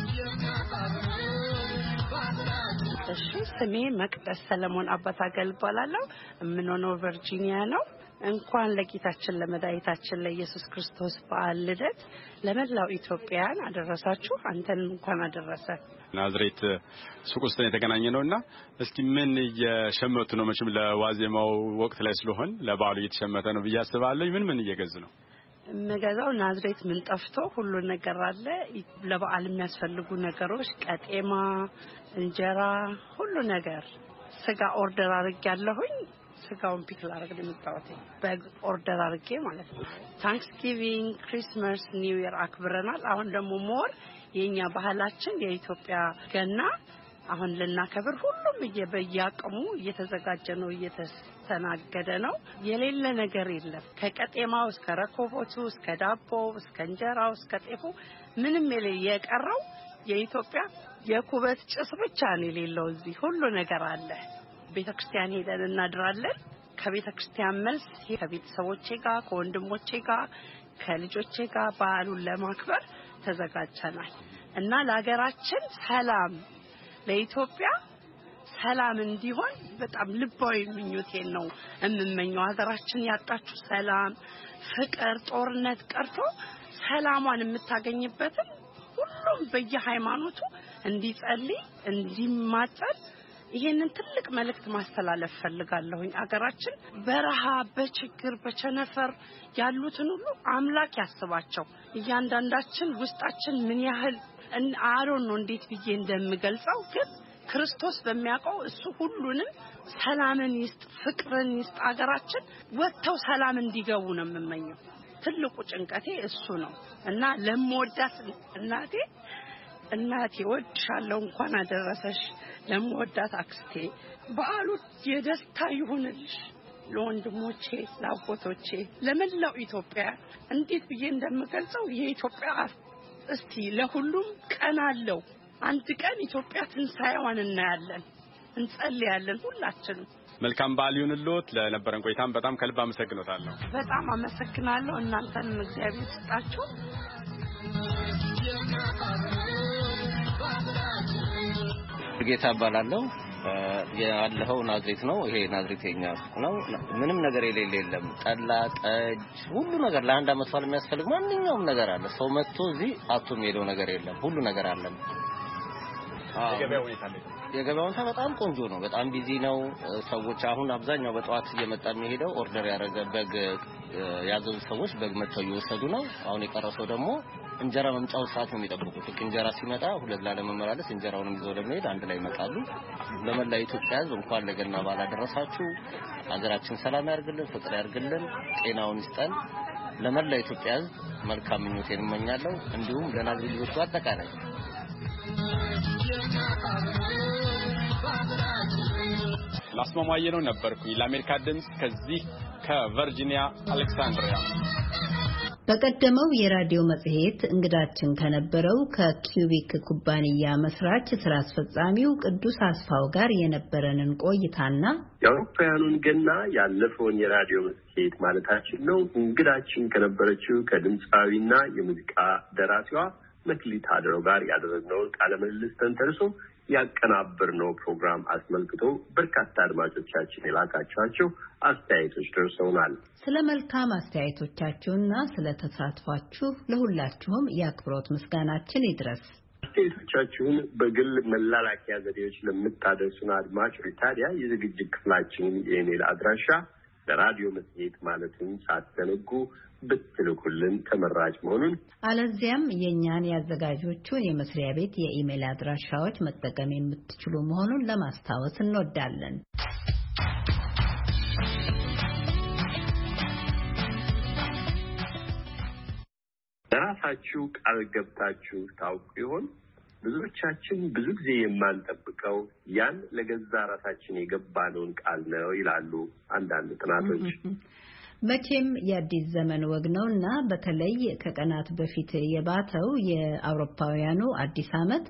እሺ፣ ስሜ መቅደስ ሰለሞን አባታገል እባላለሁ። የምኖረው ቨርጂኒያ ነው። እንኳን ለጌታችን ለመድኃኒታችን ለኢየሱስ ክርስቶስ በዓል ልደት ለመላው ኢትዮጵያውያን አደረሳችሁ። አንተንም እንኳን አደረሰ። ናዝሬት ሱቅ ውስጥ የተገናኘ ነውና እስኪ ምን እየሸመቱ ነው? መቼም ለዋዜማው ወቅት ላይ ስለሆነ ለበዓሉ እየተሸመተ ነው ብዬ አስባለሁ። ምን እየገዙ ነው? የምገዛው ናዝሬት ምን ጠፍቶ ሁሉ ነገር አለ። ለበዓል የሚያስፈልጉ ነገሮች ቀጤማ፣ እንጀራ፣ ሁሉ ነገር። ስጋ ኦርደር አድርጌያለሁኝ። ስጋውን ፒክ ላደርግ ነው የመጣሁት። በግ ኦርደር አድርጌ ማለት ነው። ታንክስጊቪንግ፣ ክሪስማስ፣ ኒው ኢየር አክብረናል። አሁን ደግሞ ሞር የኛ ባህላችን የኢትዮጵያ ገና አሁን ልናከብር ሁሉም በየአቅሙ እየተዘጋጀ ነው፣ እየተስተናገደ ነው። የሌለ ነገር የለም። ከቀጤማው እስከ ረኮቦቱ እስከ ዳቦው እስከ እንጀራው እስከ ጤፉ ምንም የቀረው የኢትዮጵያ የኩበት ጭስ ብቻ ነው የሌለው። እዚህ ሁሉ ነገር አለ። ቤተክርስቲያን ሄደን እናድራለን። ከቤተክርስቲያን መልስ ከቤተሰቦቼ ጋር ከወንድሞቼ ጋር ከልጆቼ ጋር በዓሉን ለማክበር ተዘጋጅተናል እና ለሀገራችን ሰላም ለኢትዮጵያ ሰላም እንዲሆን በጣም ልባዊ ምኞቴን ነው የምመኘው። ሀገራችን ያጣችው ሰላም፣ ፍቅር፣ ጦርነት ቀርቶ ሰላሟን የምታገኝበትን ሁሉም በየሃይማኖቱ እንዲጸልይ እንዲማጸን ይሄንን ትልቅ መልእክት ማስተላለፍ ፈልጋለሁኝ። አገራችን በረሃ በችግር በቸነፈር ያሉትን ሁሉ አምላክ ያስባቸው። እያንዳንዳችን ውስጣችን ምን ያህል አሮን ነው እንዴት ብዬ እንደምገልጸው ግን ክርስቶስ በሚያውቀው እሱ ሁሉንም ሰላምን ይስጥ፣ ፍቅርን ይስጥ። አገራችን ወጥተው ሰላም እንዲገቡ ነው የምመኘው። ትልቁ ጭንቀቴ እሱ ነው እና ለምወዳት እናቴ ወድሻለሁ፣ እንኳን አደረሰሽ። ለምወዳት አክስቴ በዓሉ የደስታ ይሁንልሽ። ለወንድሞቼ፣ ለአጎቶቼ፣ ለመላው ኢትዮጵያ እንዴት ብዬ እንደምገልጸው የኢትዮጵያ እስቲ ለሁሉም ቀን አለው። አንድ ቀን ኢትዮጵያ ትንሣኤዋን እናያለን፣ እንጸልያለን ሁላችንም። መልካም በዓል ይሁንልዎት። ለነበረን ቆይታም በጣም ከልብ አመሰግኖታለሁ። በጣም አመሰግናለሁ። እናንተንም እግዚአብሔር ይስጣችሁ። ጌታ እባላለሁ። ያለኸው ናዝሬት ነው። ይሄ ናዝሬት የኛ ሱቅ ነው። ምንም ነገር የለም። ጠላ፣ ጠጅ፣ ሁሉ ነገር ለአንድ አመት በዓል የሚያስፈልግ ማንኛውም ነገር አለ። ሰው መጥቶ እዚህ አጥቶ የሚሄደው ነገር የለም። ሁሉ ነገር አለ። የገበያው ሁኔታ በጣም ቆንጆ ነው። በጣም ቢዚ ነው። ሰዎች አሁን አብዛኛው በጠዋት እየመጣ የሚሄደው ኦርደር ያደረገ በግ ያዘዙ ሰዎች በግ መጥተው እየወሰዱ ነው። አሁን የቀረሰው ደግሞ እንጀራ መምጫው ሰዓት ነው የሚጠብቁት። እንጀራ ሲመጣ ሁለት ላለመመላለስ እንጀራውንም ይዘው ለመሄድ አንድ ላይ ይመጣሉ። ለመላ ኢትዮጵያ ሕዝብ እንኳን ለገና በዓል አደረሳችሁ። ሀገራችን ሰላም ያርግልን፣ ፍቅር ያርግልን፣ ጤናውን ይስጠን። ለመላ ኢትዮጵያ ሕዝብ መልካም ምኞቴን እመኛለሁ። እንዲሁም ለናዝሬት ልጆች አጠቃላይ ላስማማየ ነው ነበርኩኝ ለአሜሪካ ድምጽ ከዚህ ከቨርጂኒያ አሌክሳንድሪያ። በቀደመው የራዲዮ መጽሔት እንግዳችን ከነበረው ከኪዩቢክ ኩባንያ መስራች ስራ አስፈጻሚው ቅዱስ አስፋው ጋር የነበረንን ቆይታና የአውሮፓውያኑን ገና ያለፈውን የራዲዮ መጽሔት ማለታችን ነው እንግዳችን ከነበረችው ከድምፃዊና የሙዚቃ ደራሲዋ መክሊት አድረው ጋር ያደረግነው ቃለ ምልልስ ተንተርሶ ያቀናበርነው ፕሮግራም አስመልክቶ በርካታ አድማጮቻችን የላካቸዋቸው አስተያየቶች ደርሰውናል። ስለ መልካም አስተያየቶቻችሁና ስለ ተሳትፏችሁ ለሁላችሁም የአክብሮት ምስጋናችን ይድረስ። አስተያየቶቻችሁን በግል መላላኪያ ዘዴዎች ለምታደርሱን አድማጮች ታዲያ የዝግጅት ክፍላችንን የኢሜል አድራሻ ለራዲዮ መጽሔት ማለትም ሳትዘነጉ ብትልኩልን ተመራጭ መሆኑን አለዚያም የኛን ያዘጋጆቹን የመስሪያ ቤት የኢሜል አድራሻዎች መጠቀም የምትችሉ መሆኑን ለማስታወስ እንወዳለን። ለራሳችሁ ቃል ገብታችሁ ታውቁ ይሆን? ብዙዎቻችን ብዙ ጊዜ የማንጠብቀው ያን ለገዛ ራሳችን የገባነውን ቃል ነው ይላሉ አንዳንድ ጥናቶች። መቼም የአዲስ ዘመን ወግ ነውና በተለይ ከቀናት በፊት የባተው የአውሮፓውያኑ አዲስ ዓመት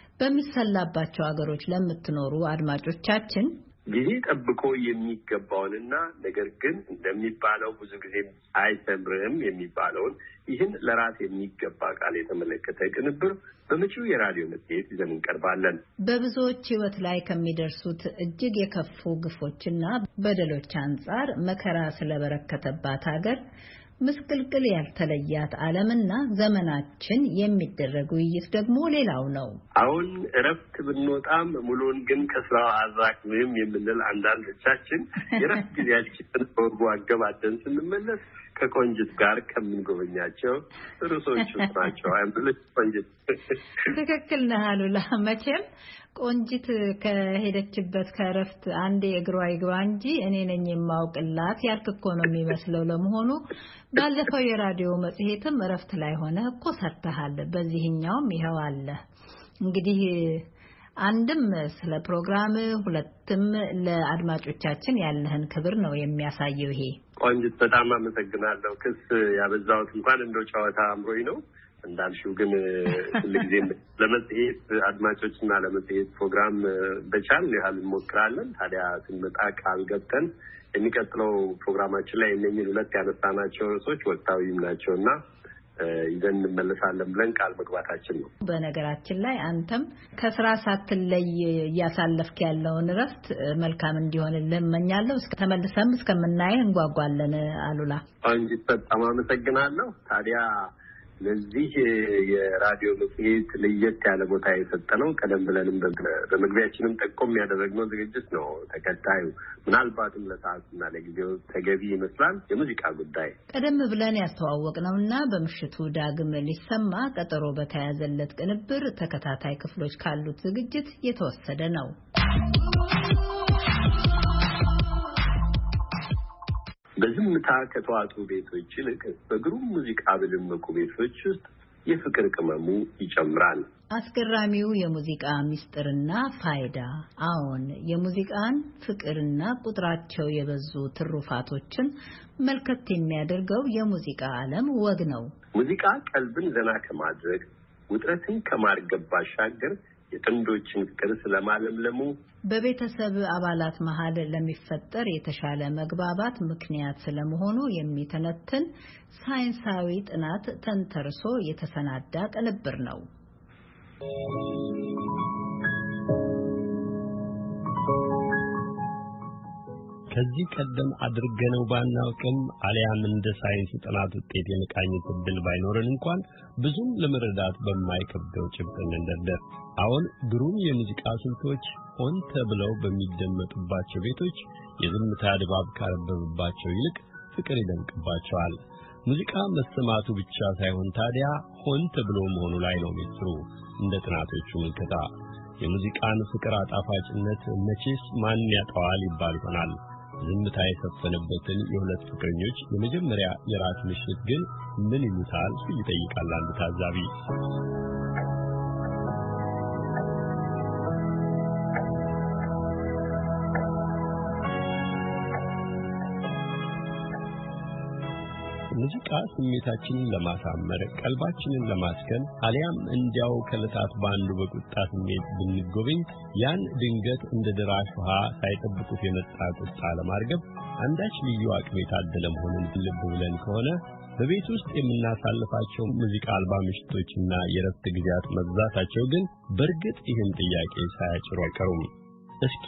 በሚሰላባቸው ሀገሮች ለምትኖሩ አድማጮቻችን ጊዜ ጠብቆ የሚገባውንና ነገር ግን እንደሚባለው ብዙ ጊዜ አይሰምርም የሚባለውን ይህን ለራስ የሚገባ ቃል የተመለከተ ቅንብር በመጪው የራዲዮ መጽሔት ይዘን እንቀርባለን። በብዙዎች ሕይወት ላይ ከሚደርሱት እጅግ የከፉ ግፎችና በደሎች አንጻር መከራ ስለበረከተባት ሀገር ምስቅልቅል ያልተለያት ዓለምና ዘመናችን የሚደረግ ውይይት ደግሞ ሌላው ነው። አሁን እረፍት ብንወጣም ሙሉን ግን ከስራው አራክም የምንል አንዳንዶቻችን የእረፍት ጊዜያችንን በወጉ አገባደን ስንመለስ ከቆንጅት ጋር ከምንጎበኛቸው ርዕሶች ናቸው። አይምልክ ቆንጅት ትክክል ነህ አሉላ። መቼም ቆንጅት ከሄደችበት ከእረፍት አንዴ እግሯ ይግባ እንጂ እኔ ነኝ የማውቅላት ያልክ እኮ ነው የሚመስለው። ለመሆኑ ባለፈው የራዲዮ መጽሔትም እረፍት ላይ ሆነ እኮ ሰርተሃል። በዚህኛውም ይኸው አለ። እንግዲህ አንድም ስለ ፕሮግራም ሁለትም ለአድማጮቻችን ያለህን ክብር ነው የሚያሳየው። ይሄ ቆንጅት በጣም አመሰግናለሁ። ክስ ያበዛሁት እንኳን እንደው ጨዋታ አምሮኝ ነው እንዳልሽው። ግን ሁልጊዜ ለመጽሔት አድማጮችና ለመጽሔት ፕሮግራም በቻልን ያህል እንሞክራለን። ታዲያ ስንመጣ ቃል ገብተን የሚቀጥለው ፕሮግራማችን ላይ እነኚህ ሁለት ያነሳናቸው ርዕሶች ወቅታዊም ናቸውና ይዘን እንመለሳለን ብለን ቃል መግባታችን ነው። በነገራችን ላይ አንተም ከስራ ሳትለይ እያሳለፍክ ያለውን እረፍት መልካም እንዲሆንልህ እመኛለሁ። ተመልሰም እስከምናየህ እንጓጓለን አሉላ። አንቺ በጣም አመሰግናለሁ። ታዲያ ለዚህ የራዲዮ መጽሔት ለየት ያለ ቦታ የሰጠነው ቀደም ብለንም በመግቢያችንም ጠቆም ያደረግነው ዝግጅት ነው። ተከታዩ ምናልባትም ለሰዓቱና ለጊዜው ተገቢ ይመስላል የሙዚቃ ጉዳይ ቀደም ብለን ያስተዋወቅነውና በምሽቱ ዳግም ሊሰማ ቀጠሮ በተያዘለት ቅንብር ተከታታይ ክፍሎች ካሉት ዝግጅት የተወሰደ ነው። በዝምታ ከተዋጡ ቤቶች ይልቅ በግሩም ሙዚቃ በደመቁ ቤቶች ውስጥ የፍቅር ቅመሙ ይጨምራል። አስገራሚው የሙዚቃ ምስጢርና ፋይዳ። አዎን፣ የሙዚቃን ፍቅርና ቁጥራቸው የበዙ ትሩፋቶችን መልከት የሚያደርገው የሙዚቃ ዓለም ወግ ነው። ሙዚቃ ቀልብን ዘና ከማድረግ ውጥረትን ከማርገብ ባሻገር የጥንዶችን ፍቅር ስለማለምለሙ በቤተሰብ አባላት መሃል ለሚፈጠር የተሻለ መግባባት ምክንያት ስለመሆኑ የሚተነትን ሳይንሳዊ ጥናት ተንተርሶ የተሰናዳ ቅንብር ነው። ከዚህ ቀደም አድርገነው ባናውቅም አሊያም እንደ ሳይንስ ጥናት ውጤት የመቃኘት ዕድል ባይኖረን እንኳን ብዙም ለመረዳት በማይከብደው ጭብጥ እንደርደር። አሁን ግሩም የሙዚቃ ስልቶች ሆን ተብለው በሚደመጡባቸው ቤቶች የዝምታ ድባብ ካረበበባቸው ይልቅ ፍቅር ይደምቅባቸዋል። ሙዚቃ መሰማቱ ብቻ ሳይሆን ታዲያ ሆን ተብሎ መሆኑ ላይ ነው ሚስጥሩ። እንደ ጥናቶቹ ምልከታ የሙዚቃን ፍቅር አጣፋጭነት መቼስ ማን ያጣዋል ይባል ይሆናል። ዝምታ የሰፈነበትን የሁለት ፍቅረኞች የመጀመሪያ የራት ምሽት ግን ምን ይሉታል ሲል ይጠይቃል አንድ ታዛቢ። ሙዚቃ ስሜታችንን ለማሳመር ቀልባችንን ለማስከን አሊያም እንዲያው ከለታት ባንዱ በቁጣ ስሜት ብንጎበኝ ያን ድንገት እንደ ደራሽ ውሃ ሳይጠብቁት የመጣ ቁጣ ለማርገብ አንዳች ልዩ አቅም የታደለ መሆኑን ልብ ብለን ከሆነ በቤት ውስጥ የምናሳልፋቸው ሙዚቃ አልባ ምሽቶችና የረፍት ጊዜያት መብዛታቸው ግን በእርግጥ ይህን ጥያቄ ሳያጭሩ አይቀሩም። እስኪ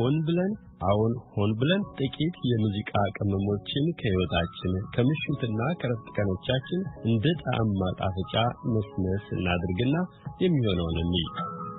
ሆን ብለን ጥቂት የሙዚቃ ቅመሞችን ከህይወታችን ከምሽትና ከረፍት ቀኖቻችን እንደ ጣዕም ማጣፈጫ መስነስ እናድርግና የሚሆነውን እንይ።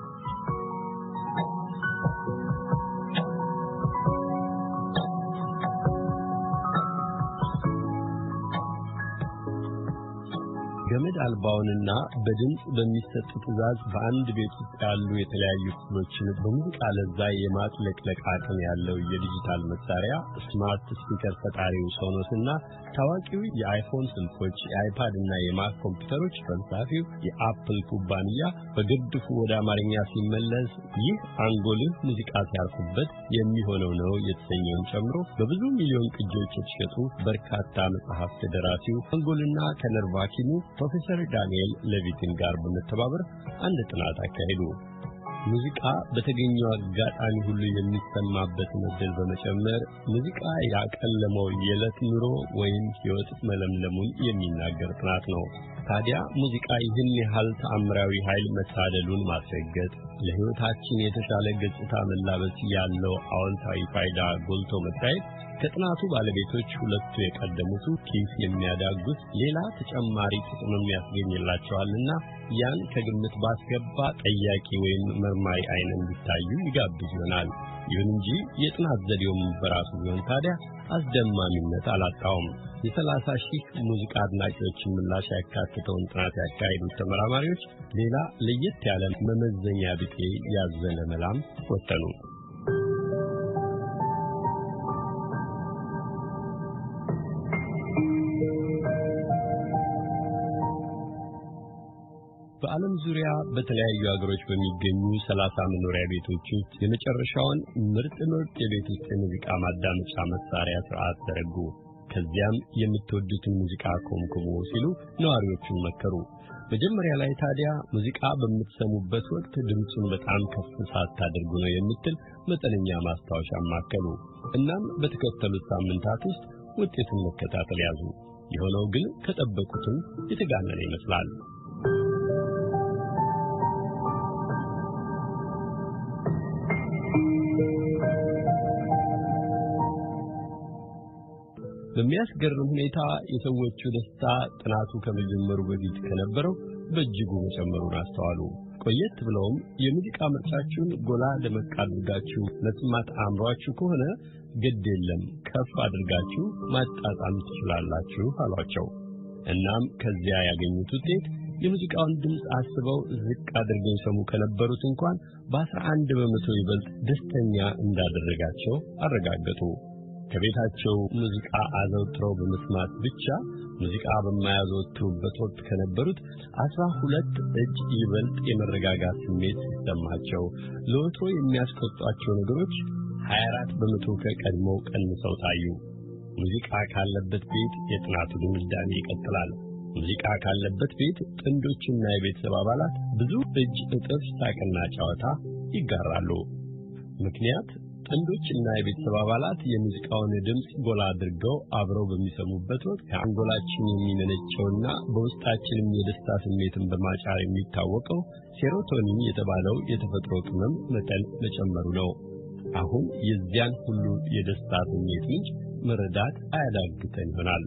ገመድ አልባውንና በድምጽ በሚሰጥ ትዕዛዝ በአንድ ቤት ውስጥ ያሉ የተለያዩ ክፍሎችን በሙዚቃ ለዛ የማጥለቅለቅ አቅም ያለው የዲጂታል መሳሪያ ስማርት ስፒከር ፈጣሪው ሶኖስና ታዋቂው የአይፎን ስልኮች፣ የአይፓድ እና የማክ ኮምፒውተሮች ፈልሳፊው የአፕል ኩባንያ በግድፉ ወደ አማርኛ ሲመለስ ይህ አንጎልህ ሙዚቃ ሲያርፉበት የሚሆነው ነው የተሰኘውን ጨምሮ በብዙ ሚሊዮን ቅጂዎች የተሸጡ በርካታ መጽሐፍት ደራሲው አንጎልና ከነርቭ ሐኪሙ ፕሮፌሰር ዳንኤል ሌቪትን ጋር በመተባበር አንድ ጥናት አካሄዱ። ሙዚቃ በተገኘው አጋጣሚ ሁሉ የሚሰማበት መደል በመጨመር ሙዚቃ ያቀለመው የዕለት ኑሮ ወይም ሕይወት መለምለሙን የሚናገር ጥናት ነው። ታዲያ ሙዚቃ ይህን ያህል ተአምራዊ ኃይል መታደሉን ማስረገጥ ለሕይወታችን የተሻለ ገጽታ መላበስ ያለው አዎንታዊ ፋይዳ ጎልቶ መታየት ከጥናቱ ባለቤቶች ሁለቱ የቀደሙት ኪስ የሚያዳጉት ሌላ ተጨማሪ ጥቅምም ያስገኝላቸዋልና ያን ከግምት ባስገባ ጠያቂ ወይም መርማሪ አይን እንዲታዩ ይጋብዝ ይሆናል። ይሁን እንጂ የጥናት ዘዴውም በራሱ ቢሆን ታዲያ አስደማሚነት አላጣውም። የ30,000 ሙዚቃ አድናቂዎችን ምላሽ ያካተተውን ጥናት ያካሄዱት ተመራማሪዎች ሌላ ለየት ያለ መመዘኛ ቢጤ ያዘለ መላም ወጠኑ። በዓለም ዙሪያ በተለያዩ ሀገሮች በሚገኙ 30 መኖሪያ ቤቶች ውስጥ የመጨረሻውን ምርጥ የቤት ውስጥ የሙዚቃ ማዳመጫ መሳሪያ ስርዓት ዘረጉ። ከዚያም የምትወዱትን ሙዚቃ ኮምኩሙ ሲሉ ነዋሪዎቹን መከሩ። መጀመሪያ ላይ ታዲያ ሙዚቃ በምትሰሙበት ወቅት ድምፁን በጣም ከፍ ሳታደርጉ ነው የምትል መጠነኛ ማስታወሻ ማከሉ። እናም በተከተሉት ሳምንታት ውስጥ ውጤቱን መከታተል ያዙ። የሆነው ግን ከጠበቁትም የተጋነነ ይመስላል። በሚያስገርም ሁኔታ የሰዎቹ ደስታ ጥናቱ ከመጀመሩ በፊት ከነበረው በእጅጉ መጨመሩን አስተዋሉ። ቆየት ብለውም የሙዚቃ ምርጫችሁን ጎላ ደመቅ አድርጋችሁ መስማት አምሯችሁ ከሆነ ግድ የለም ከፍ አድርጋችሁ ማጣጣም ትችላላችሁ አሏቸው። እናም ከዚያ ያገኙት ውጤት የሙዚቃውን ድምፅ አስበው ዝቅ አድርገው ሰሙ ከነበሩት እንኳን በ11 በመቶ ይበልጥ ደስተኛ እንዳደረጋቸው አረጋገጡ። ከቤታቸው ሙዚቃ አዘውትረው በመስማት ብቻ ሙዚቃ በማያዘወትሩበት ወቅት ከነበሩት 12 እጅ ይበልጥ የመረጋጋት ስሜት ሲሰማቸው ለወትሮ የሚያስቆጧቸው ነገሮች 24 በመቶ ከቀድሞው ቀንሰው ታዩ። ሙዚቃ ካለበት ቤት የጥናቱ ድምዳሜ ይቀጥላል። ሙዚቃ ካለበት ቤት ጥንዶችና የቤተሰብ አባላት ብዙ እጅ እጥፍ ሳቅና ጨዋታ ይጋራሉ። ምክንያት ጥንዶችና የቤተሰብ አባላት የሙዚቃውን ድምጽ ጎላ አድርገው አብረው በሚሰሙበት ወቅት ከአንጎላችን የሚመነጨውና በውስጣችንም የደስታ ስሜትን በማጫር የሚታወቀው ሴሮቶኒን የተባለው የተፈጥሮ ቅመም መጠን መጨመሩ ነው። አሁን የዚያን ሁሉ የደስታ ስሜት ምንጭ መረዳት አያዳግተን ይሆናል።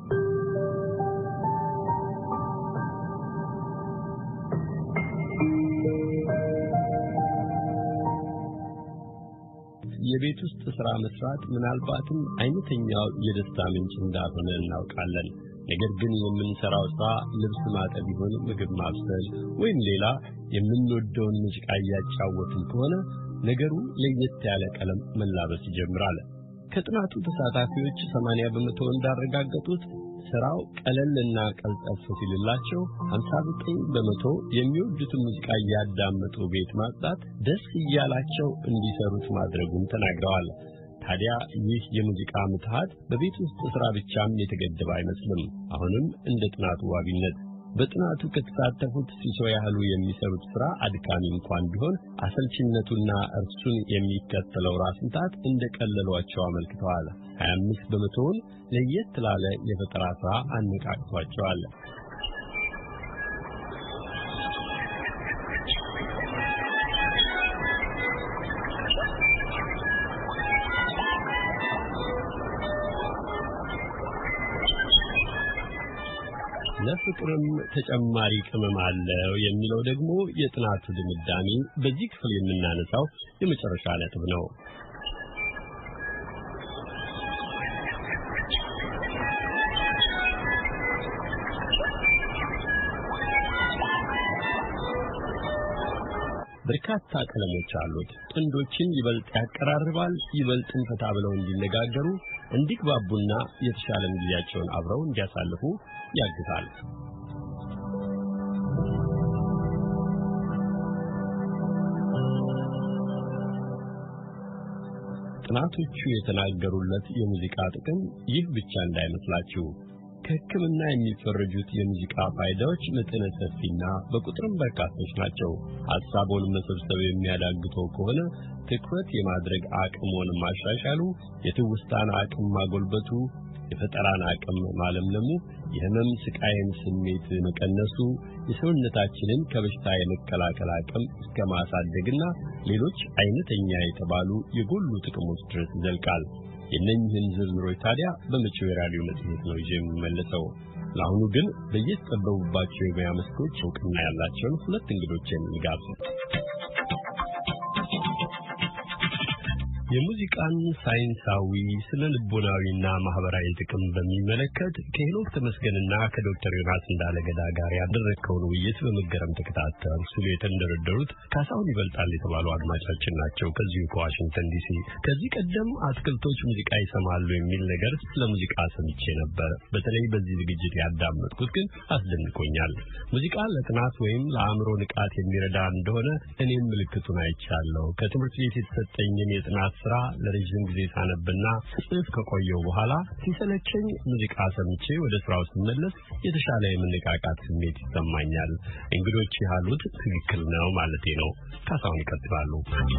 የቤት ውስጥ ሥራ መስራት ምናልባትም አይነተኛው የደስታ ምንጭ እንዳልሆነ እናውቃለን። ነገር ግን የምንሰራው ሥራ ልብስ ማጠብ ይሁን ምግብ ማብሰል ወይም ሌላ የምንወደውን ሙዚቃ እያጫወትን ከሆነ ነገሩ ለየት ያለ ቀለም መላበስ ይጀምራል። ከጥናቱ ተሳታፊዎች 80 በመቶ እንዳረጋገጡት ስራው ቀለልና ቀልጠፍ ሲልላቸው 59 በመቶ የሚወዱትን ሙዚቃ እያዳመጡ ቤት ማጽዳት ደስ እያላቸው እንዲሰሩት ማድረጉን ተናግረዋል። ታዲያ ይህ የሙዚቃ ምትሃት በቤት ውስጥ ስራ ብቻም የተገደበ አይመስልም። አሁንም እንደ ጥናቱ ዋቢነት በጥናቱ ከተሳተፉት ሲሶ ያህሉ የሚሰሩት ስራ አድካሚ እንኳን ቢሆን አሰልችነቱና እርሱን የሚከተለው ራስ ምታት እንደቀለሏቸው አመልክተዋል። 25 በመቶውን ለየት ላለ የፈጠራ ስራ አነቃቅቷቸዋል። ለፍቅርም ተጨማሪ ቅመም አለው የሚለው ደግሞ የጥናቱ ድምዳሜ በዚህ ክፍል የምናነሳው የመጨረሻ ነጥብ ነው። በርካታ ቀለሞች አሉት። ጥንዶችን ይበልጥ ያቀራርባል፣ ይበልጥን ፈታ ብለው እንዲነጋገሩ፣ እንዲግባቡና የተሻለ ጊዜያቸውን አብረው እንዲያሳልፉ ያግዛል። ጥናቶቹ የተናገሩለት የሙዚቃ ጥቅም ይህ ብቻ እንዳይመስላችሁ። ከሕክምና የሚፈረጁት የሙዚቃ ፋይዳዎች መጠነ ሰፊና በቁጥርም በርካቶች ናቸው። ሐሳቡን መሰብሰብ የሚያዳግተው ከሆነ ትኩረት የማድረግ አቅሙን ማሻሻሉ፣ የትውስታን አቅም ማጎልበቱ፣ የፈጠራን አቅም ማለምለሙ፣ የህመም ስቃይን ስሜት መቀነሱ፣ የሰውነታችንን ከበሽታ የመከላከል አቅም እስከ ማሳደግና ሌሎች አይነተኛ የተባሉ የጎሉ ጥቅሞች ድረስ ይዘልቃል። የእነኝህን ዝርዝሮች ታዲያ በመጪው የራዲዮ መጽሔት ነው ይዤ የምመለሰው። ለአሁኑ ግን በየተጠበቡባቸው የሙያ መስኮች እውቅና ያላቸውን ሁለት እንግዶችን ልጋብዝ። የሙዚቃን ሳይንሳዊ ስነ ልቦናዊና ማህበራዊ ጥቅም በሚመለከት ከሄኖክ ተመስገንና ከዶክተር ዮናስ እንዳለገዳ ጋር ያደረግከውን ውይይት በመገረም ተከታተል ሲሉ የተንደረደሩት ካሳሁን ይበልጣል የተባሉ አድማጫችን ናቸው ከዚሁ ከዋሽንግተን ዲሲ። ከዚህ ቀደም አትክልቶች ሙዚቃ ይሰማሉ የሚል ነገር ስለ ሙዚቃ ሰምቼ ነበር። በተለይ በዚህ ዝግጅት ያዳመጥኩት ግን አስደንቆኛል። ሙዚቃ ለጥናት ወይም ለአእምሮ ንቃት የሚረዳ እንደሆነ እኔም ምልክቱን አይቻለሁ። ከትምህርት ቤት የተሰጠኝን የጥናት ስራ ለረጅም ጊዜ ሳነብና ጽፍ ከቆየው በኋላ ሲሰለቸኝ ሙዚቃ ሰምቼ ወደ ስራው ስመለስ የተሻለ የመነቃቃት ስሜት ይሰማኛል። እንግዶች ያሉት ትክክል ነው ማለቴ ነው። ካሳሁን ይቀጥላሉ።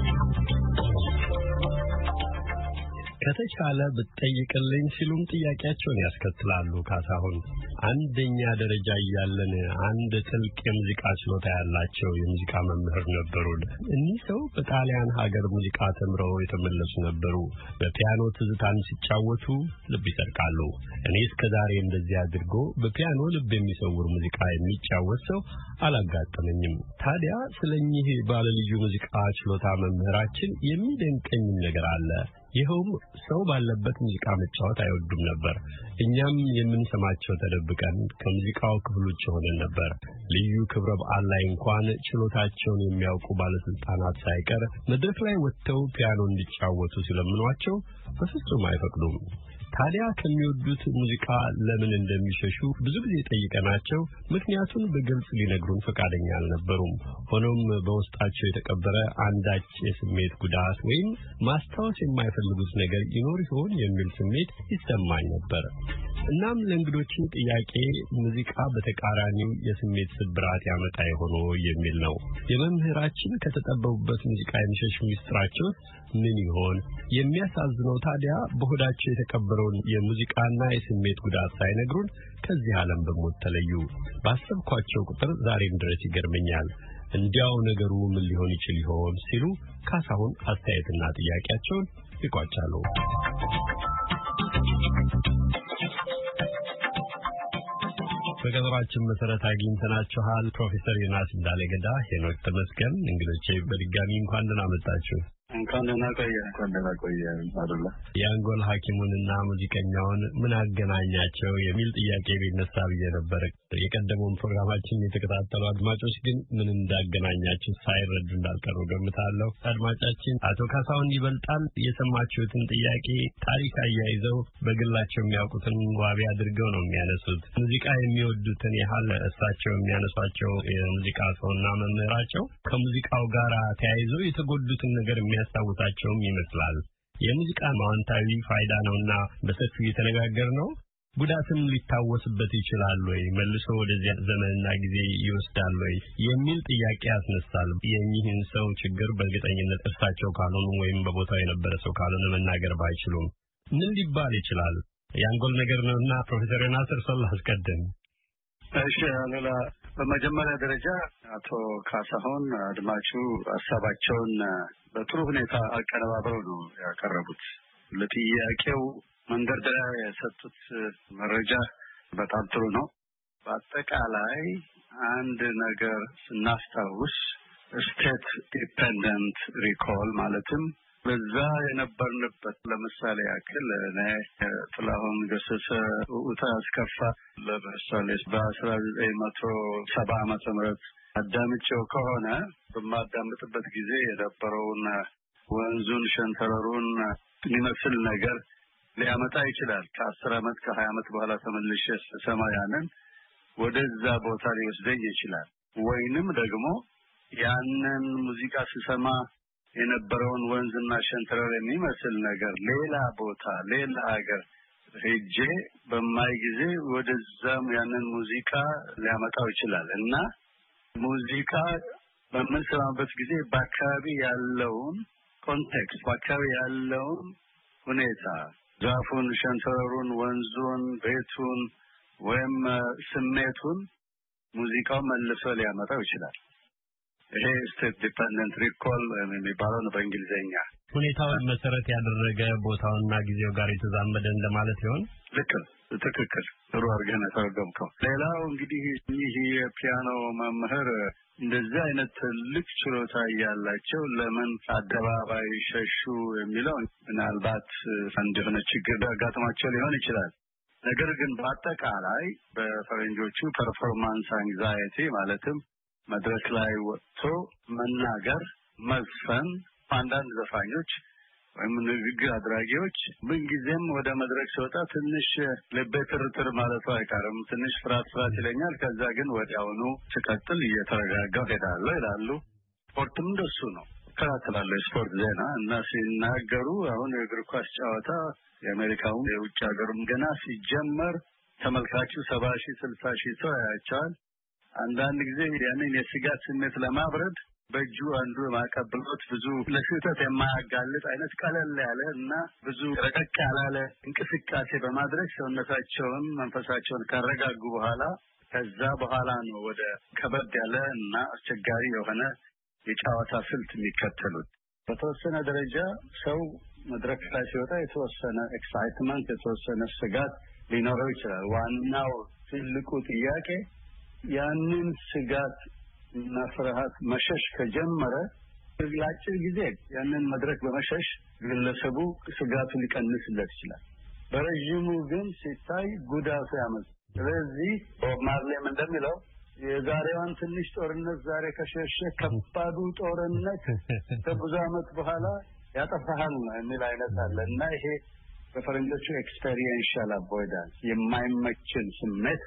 ከተቻለ ብትጠይቅልኝ ሲሉም ጥያቄያቸውን ያስከትላሉ። ካሳሁን አንደኛ ደረጃ እያለን አንድ ጥልቅ የሙዚቃ ችሎታ ያላቸው የሙዚቃ መምህር ነበሩን። እኒህ ሰው በጣሊያን ሀገር ሙዚቃ ተምረው የተመለሱ ነበሩ። በፒያኖ ትዝታን ሲጫወቱ ልብ ይሰርቃሉ። እኔ እስከዛሬ እንደዚህ አድርጎ በፒያኖ ልብ የሚሰውር ሙዚቃ የሚጫወት ሰው አላጋጠመኝም። ታዲያ ስለኚህ ባለልዩ ሙዚቃ ችሎታ መምህራችን የሚደንቀኝ ነገር አለ። ይኸውም ሰው ባለበት ሙዚቃ መጫወት አይወዱም ነበር። እኛም የምንሰማቸው ተደብቀን ከሙዚቃው ክፍል ውጭ ሆነን ነበር። ልዩ ክብረ በዓል ላይ እንኳን ችሎታቸውን የሚያውቁ ባለስልጣናት ሳይቀር መድረክ ላይ ወጥተው ፒያኖ እንዲጫወቱ ሲለምኗቸው በፍጹም አይፈቅዱም። ታዲያ ከሚወዱት ሙዚቃ ለምን እንደሚሸሹ ብዙ ጊዜ ጠይቀናቸው ምክንያቱን በግልጽ ሊነግሩን ፈቃደኛ አልነበሩም። ሆኖም በውስጣቸው የተቀበረ አንዳች የስሜት ጉዳት ወይም ማስታወስ የማይፈልጉት ነገር ይኖር ይሆን የሚል ስሜት ይሰማኝ ነበር። እናም ለእንግዶችን ጥያቄ ሙዚቃ በተቃራኒው የስሜት ስብራት ያመጣ የሆነ የሚል ነው። የመምህራችን ከተጠበቡበት ሙዚቃ የሚሸሹ ሚስጥራቸው ምን ይሆን? የሚያሳዝነው ታዲያ በሆዳቸው የተቀበረውን የሙዚቃና የስሜት ጉዳት ሳይነግሩን ከዚህ ዓለም በሞት ተለዩ። ባሰብኳቸው ቁጥር ዛሬም ድረስ ይገርመኛል። እንዲያው ነገሩ ምን ሊሆን ይችል ይሆን ሲሉ ካሳሁን አስተያየትና ጥያቄያቸውን ይቋጫሉ። በቀጠሯችን መሰረት አግኝተናችኋል። ፕሮፌሰር ዮናስ እንዳለገዳ፣ ሄኖክ ተመስገን እንግዶቼ በድጋሚ እንኳን ደህና መጣችሁ። እንኳን ደህና ቆየ አሉላ። የአንጎል ሐኪሙንና ሙዚቀኛውን ምን አገናኛቸው የሚል ጥያቄ ቢነሳ ብዬ ነበር። የቀደመውን ፕሮግራማችን የተከታተሉ አድማጮች ግን ምን እንዳገናኛችሁ ሳይረዱ እንዳልቀሩ ገምታለሁ። አድማጫችን አቶ ካሳሁን ይበልጣል የሰማችሁትን ጥያቄ ታሪክ አያይዘው በግላቸው የሚያውቁትን ዋቢ አድርገው ነው የሚያነሱት። ሙዚቃ የሚወዱትን ያህል እሳቸው የሚያነሷቸው የሙዚቃ ሰውና መምህራቸው ከሙዚቃው ጋር ተያይዘው የተጎዱትን ነገር የሚያስታውሳቸውም ይመስላል። የሙዚቃ ማንታዊ ፋይዳ ነውና በሰፊው እየተነጋገር ነው። ጉዳትም ሊታወስበት ይችላል ወይ መልሶ ወደዚያ ዘመንና ጊዜ ይወስዳል ወይ የሚል ጥያቄ ያስነሳል። የኚህን ሰው ችግር በእርግጠኝነት እርሳቸው ካልሆኑ ወይም በቦታው የነበረ ሰው ካልሆነ መናገር ባይችሉም ምን ሊባል ይችላል? የአንጎል ነገር ነውና ፕሮፌሰር ናስር ሰላህ አስቀድም። እሺ አሉላ፣ በመጀመሪያ ደረጃ አቶ ካሳሁን አድማጩ ሀሳባቸውን በጥሩ ሁኔታ አቀነባብረው ነው ያቀረቡት። ለጥያቄው መንደርደሪያ የሰጡት መረጃ በጣም ጥሩ ነው። በአጠቃላይ አንድ ነገር ስናስታውስ ስቴት ዲፔንደንት ሪኮል ማለትም በዛ የነበርንበት ለምሳሌ ያክል እኔ ጥላሁን ገሰሰ ውታ አስከፋ ለምሳሌ በ1970 ዓመተ ምህረት አዳምጬው ከሆነ በማዳምጥበት ጊዜ የነበረውን ወንዙን ሸንተረሩን የሚመስል ነገር ሊያመጣ ይችላል። ከ10 ዓመት ከ20 ዓመት በኋላ ተመልሼ ስሰማ ያንን ወደዛ ቦታ ሊወስደኝ ይችላል። ወይንም ደግሞ ያንን ሙዚቃ ስሰማ የነበረውን ወንዝና ሸንተረር የሚመስል ነገር ሌላ ቦታ ሌላ ሀገር ሄጄ በማይ ጊዜ ወደዛም ያንን ሙዚቃ ሊያመጣው ይችላል እና ሙዚቃ በምንሰማበት ጊዜ በአካባቢ ያለውን ኮንቴክስት በአካባቢ ያለውን ሁኔታ ዛፉን፣ ሸንተረሩን፣ ወንዙን፣ ቤቱን ወይም ስሜቱን ሙዚቃው መልሶ ሊያመጣው ይችላል። ይሄ ስቴት ዲፔንደንት ሪኮል የሚባለው ነው በእንግሊዝኛ። ሁኔታውን መሰረት ያደረገ ቦታውና ጊዜው ጋር የተዛመደ እንደማለት ይሆን? ልክ ትክክል፣ ጥሩ አድርገህ ነው ተረጎምከው። ሌላው እንግዲህ ይህ የፒያኖ መምህር እንደዚህ አይነት ትልቅ ችሎታ ያላቸው ለምን አደባባይ ሸሹ የሚለው ምናልባት እንደሆነ ችግር አጋጥሟቸው ሊሆን ይችላል። ነገር ግን በአጠቃላይ በፈረንጆቹ ፐርፎርማንስ አንግዛይቲ ማለትም መድረክ ላይ ወጥቶ መናገር መዝፈን አንዳንድ ዘፋኞች ወይም ንግግር አድራጊዎች ምንጊዜም ወደ መድረክ ሲወጣ ትንሽ ልቤ ትርትር ማለቱ አይቀርም። ትንሽ ፍርሃት ይለኛል። ከዛ ግን ወዲያውኑ ስቀጥል እየተረጋጋሁ ሄዳለሁ ይላሉ። ስፖርትም እንደሱ ነው። እከታተላለሁ ስፖርት ዜና እና ሲናገሩ አሁን የእግር ኳስ ጨዋታ የአሜሪካውም የውጭ ሀገሩም ገና ሲጀመር ተመልካቹ 70,000 60,000 ሰው ያያቸዋል። አንዳንድ ጊዜ ያንን የስጋት ስሜት ለማብረድ በእጁ አንዱ ማቀብሎት ብዙ ለስህተት የማያጋልጥ አይነት ቀለል ያለ እና ብዙ ረቀቅ ያላለ እንቅስቃሴ በማድረግ ሰውነታቸውን መንፈሳቸውን ካረጋጉ በኋላ ከዛ በኋላ ነው ወደ ከበድ ያለ እና አስቸጋሪ የሆነ የጨዋታ ስልት የሚከተሉት። በተወሰነ ደረጃ ሰው መድረክ ላይ ሲወጣ የተወሰነ ኤክሳይትመንት የተወሰነ ስጋት ሊኖረው ይችላል። ዋናው ትልቁ ጥያቄ ያንን ስጋት እና ፍርሃት መሸሽ ከጀመረ ለአጭር ጊዜ ያንን መድረክ በመሸሽ ግለሰቡ ስጋቱ ሊቀንስለት ይችላል። በረዥሙ ግን ሲታይ ጉዳቱ ያመጣል። ስለዚህ ቦብ ማርሌም እንደሚለው የዛሬዋን ትንሽ ጦርነት ዛሬ ከሸሸ ከባዱ ጦርነት ከብዙ ዓመት በኋላ ያጠፋሃል የሚል አይነት አለ እና ይሄ በፈረንጆቹ ኤክስፔሪየንሻል አቮይዳንስ የማይመችን ስሜት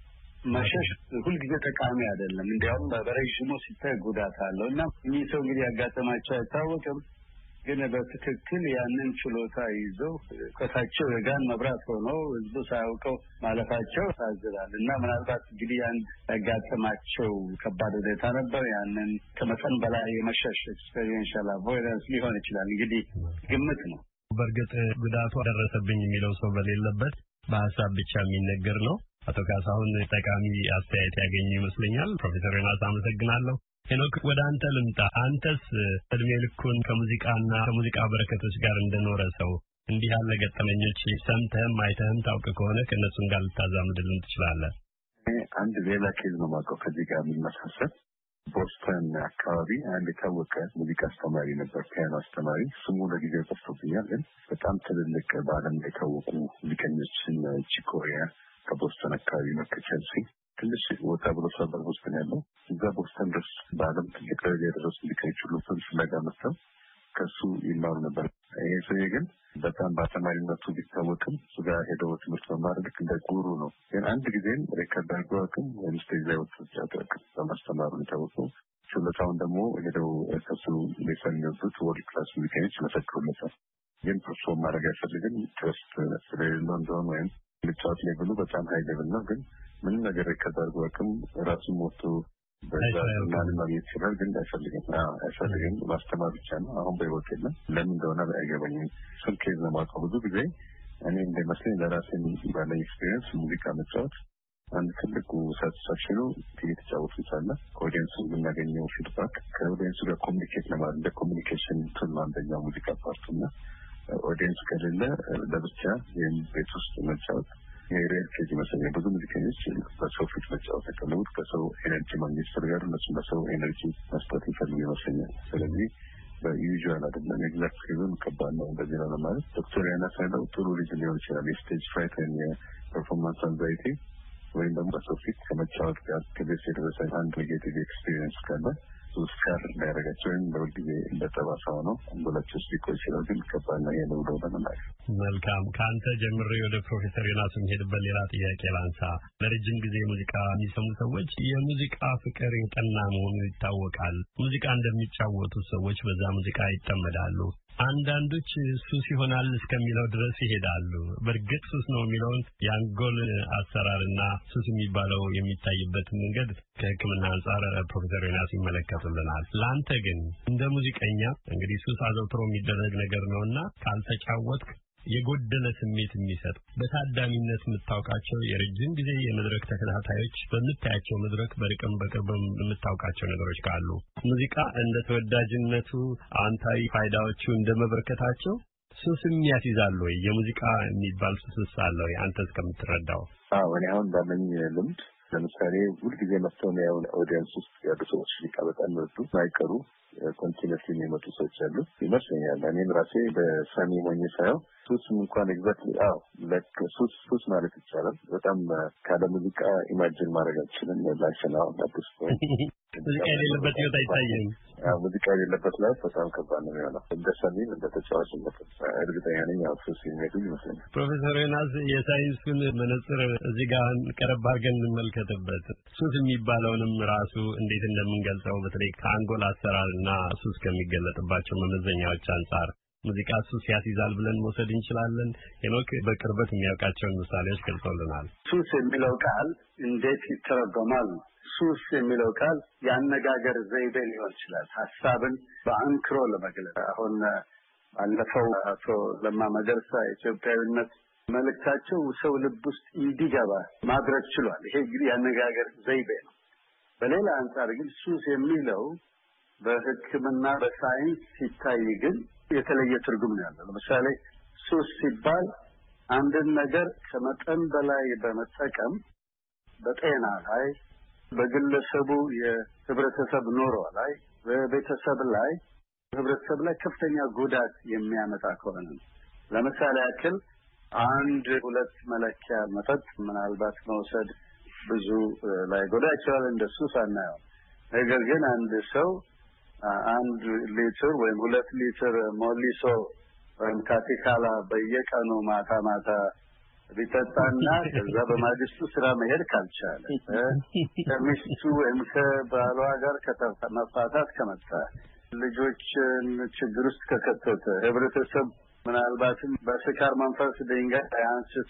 መሸሽ ሁልጊዜ ጠቃሚ አይደለም። እንዲያውም በረዥሙ ሲታይ ጉዳት አለው እና ይህ ሰው እንግዲህ ያጋጠማቸው አይታወቅም። ግን በትክክል ያንን ችሎታ ይዘው ከታቸው የጋን መብራት ሆነው ህዝቡ ሳያውቀው ማለፋቸው ያሳዝናል እና ምናልባት እንግዲህ አንድ ያጋጠማቸው ከባድ ሁኔታ ነበር። ያንን ከመጠን በላይ የመሸሽ ኤክስፔሪየንሻል አቮይዳንስ ሊሆን ይችላል። እንግዲህ ግምት ነው። በእርግጥ ጉዳቱ ደረሰብኝ የሚለው ሰው በሌለበት በሀሳብ ብቻ የሚነገር ነው። አቶ ካሳሁን ጠቃሚ አስተያየት ያገኙ ይመስለኛል። ፕሮፌሰር ዮናስ አመሰግናለሁ። ሄኖክ ወደ አንተ ልምጣ። አንተስ እድሜ ልኩን ከሙዚቃና ከሙዚቃ በረከቶች ጋር እንደኖረ ሰው እንዲህ ያለ ገጠመኞች ሰምተህም አይተህም ታውቅ ከሆነ ከእነሱም ጋር ልታዛምድልን ትችላለህ? አንድ ሌላ ኬዝ ነው የማውቀው ከዚህ ጋር የሚመሳሰል። ቦስተን አካባቢ አንድ የታወቀ ሙዚቃ አስተማሪ ነበር፣ ፒያኖ አስተማሪ። ስሙ ለጊዜው ጠፍቶብኛል፣ ግን በጣም ትልልቅ በዓለም ላይ የታወቁ ሙዚቀኞችን ቺኮሪያ ከቦስተን አካባቢ ነው ከቼልሲ ትንሽ ወጣ ብሎ ሰበር ቦስተን ያለው እዛ ቦስተን ድረስ በዓለም ትልቅ ደረጃ የደረሱ ሙዚቀኞች ሁሉ ፍለጋ መጥተው ከሱ ይማሩ ነበር። ይሄ ሰውዬ ግን በጣም በአስተማሪነቱ ቢታወቅም እሱ ጋር ሄደው ትምህርት መማር ልክ እንደ ጉሩ ነው። ግን አንድ ጊዜም ሬከርድ አድርጎ አቅም ወይም ስቴጅ ላይ ወጥቶ ሲያጠቅም በማስተማሩ የታወቀው ችሎታውን ደግሞ ሄደው ከሱ ሌሰን የሚወስዱት ወርልድ ክላስ ሙዚቀኞች መሰክሩለታል። ግን ፐርፎርም ማድረግ አይፈልግም። ትረስት ስለሌለው እንደሆነ ወይም ልጫወት ሌቭሉ በጣም ሀይ ሌቭል ነው። ግን ምንም ነገር ከዛርጎ አቅም ራሱን ሞቶ በዛ ማንም ማግኘት ይችላል። ግን አይፈልግም ማስተማር ብቻ ነው። አሁን በህይወት የለም። ለምን እንደሆነ አይገባኝም። እሱን ኬዝ ነው የማውቀው። ብዙ ጊዜ እኔ እንደመስለኝ ለራሴ ባለኝ ኤክስፔሪንስ ሙዚቃ መጫወት አንድ ትልቁ ሳቲስፋክሽኑ እየተጫወቱ ሳለ ከኦዲየንሱ የምናገኘው ፊድባክ ከኦዲየንሱ ጋር ኮሚኒኬት ለማድረግ እንደ ኮሚኒኬሽን ቱል አንደኛው ሙዚቃ ፓርቱና ኦዲየንስ ከሌለ ለብቻ ይህን ቤት ውስጥ መጫወት የሬል ኬዝ ይመስለኛል። ብዙ ሙዚቀኞች በሰው ፊት መጫወት ያቀለቡት ከሰው ኤነርጂ ማግኘት ይፈልጋሉ። እነሱም በሰው ኤነርጂ መስጠት ይፈልጉ ይመስለኛል። ስለዚህ በዩዥዋል አይደለም። ኤግዛክት ሪዝን ከባድ ነው። እንደዚህ ነው ለማለት ዶክተር ያና ሳይለው ጥሩ ሪዝን ሊሆን ይችላል። የስቴጅ ፍራይት ወይም የፐርፎርማንስ አንዛይቲ ወይም ደግሞ በሰው ፊት ከመጫወት ጋር ከቤት የደረሰ አንድ ኔጌቲቭ ኤክስፒሪየንስ ካለ ስካር እንዳያደርጋቸው ወይም በሁልጊዜ እንደጠባሳ ነው አንጎላቸው ውስጥ ሊቆይ ይችላል። ግን ከባድ ነው የለው ለመናገር። መልካም። ከአንተ ጀምሬ ወደ ፕሮፌሰር ዮናስ የምሄድበት ሌላ ጥያቄ ላንሳ። ለረጅም ጊዜ ሙዚቃ የሚሰሙ ሰዎች የሙዚቃ ፍቅር የጠና መሆኑ ይታወቃል። ሙዚቃ እንደሚጫወቱ ሰዎች በዛ ሙዚቃ ይጠመዳሉ። አንዳንዶች ሱስ ይሆናል እስከሚለው ድረስ ይሄዳሉ። በእርግጥ ሱስ ነው የሚለውን የአንጎል አሰራርና ሱስ የሚባለው የሚታይበት መንገድ ከሕክምና አንጻር ፕሮፌሰር ዮናስ ይመለከቱልናል። ለአንተ ግን እንደ ሙዚቀኛ እንግዲህ ሱስ አዘውትሮ የሚደረግ ነገር ነውና ካልተጫወትክ የጎደለ ስሜት የሚሰጥ በታዳሚነት የምታውቃቸው የረጅም ጊዜ የመድረክ ተከታታዮች በምታያቸው መድረክ በርቅም በቅርብም የምታውቃቸው ነገሮች ካሉ ሙዚቃ እንደ ተወዳጅነቱ አዎንታዊ ፋይዳዎቹ እንደመበርከታቸው ሱስም ያስይዛል ወይ? የሙዚቃ የሚባል ሱስ አለ ወይ አንተ እስከምትረዳው? እኔ አሁን ባለኝ ልምድ ለምሳሌ ሁልጊዜ መስተውሚያው ኦዲየንስ ውስጥ ያሉ ሰዎች ሙዚቃ በጣም ወዱ ማይቀሩ ኮንቲኒስሊ የሚመጡ ሰዎች አሉ ይመስለኛል። እኔም ራሴ በሰሚ ሆኜ ሳየው ሱስም እንኳን ኤግዛክትሊ ሱስ ማለት ይቻላል። በጣም ካለ ሙዚቃ ኢማጂን ማድረግ አልችልም። ላይፍናው አዲስ ሙዚቃ የሌለበት ህይወት አይታየም። ሙዚቃ የሌለበት ላይፍ በጣም ከባድ ነው የሚሆነው። እንደ ሰሚም እንደ ተጫዋችነት እርግጠኛ ነኝ ሱስ የሚሄዱ ይመስለኛል። ፕሮፌሰር ዮናስ የሳይንሱን መነጽር እዚህ ጋር ቀረብ አድርገን እንመልከትበት። ሱስ የሚባለውንም ራሱ እንዴት እንደምንገልጸው በተለይ ከአንጎል አሰራርና ሱስ ከሚገለጥባቸው መመዘኛዎች አንጻር ሙዚቃ ሱስ ያስይዛል ብለን መውሰድ እንችላለን። ሄኖክ በቅርበት የሚያውቃቸውን ምሳሌዎች ገልጸውልናል። ሱስ የሚለው ቃል እንዴት ይተረጎማል? ሱስ የሚለው ቃል የአነጋገር ዘይቤ ሊሆን ይችላል። ሀሳብን በአንክሮ ለመግለጽ አሁን ባለፈው አቶ ለማ መገርሳ ኢትዮጵያዊነት መልእክታቸው ሰው ልብ ውስጥ እንዲገባ ማድረግ ችሏል። ይሄ እንግዲህ የአነጋገር ዘይቤ ነው። በሌላ አንጻር ግን ሱስ የሚለው በሕክምና በሳይንስ ሲታይ ግን የተለየ ትርጉም ነው ያለው። ለምሳሌ ሱስ ሲባል አንድን ነገር ከመጠን በላይ በመጠቀም በጤና ላይ፣ በግለሰቡ የህብረተሰብ ኑሮ ላይ፣ በቤተሰብ ላይ፣ ህብረተሰብ ላይ ከፍተኛ ጉዳት የሚያመጣ ከሆነ ነው። ለምሳሌ ያክል አንድ ሁለት መለኪያ መጠጥ ምናልባት መውሰድ ብዙ ላይ ጎዳ ይችላል፣ እንደ ሱስ አናየው። ነገር ግን አንድ ሰው አንድ ሊትር ወይም 2 ሊትር ሞሊሶ ወይም ካቲካላ በየቀኑ ማታ ማታ ቢጠጣና ከዛ በማግስቱ ስራ መሄድ ካልቻለ ከሚስቱ ወይም ከባሏ ጋር መፋታት ከመጣ ልጆችን ችግር ውስጥ ከከተተ ህብረተሰብ ምናልባትም በስካር መንፈስ ድንጋይ አንስቶ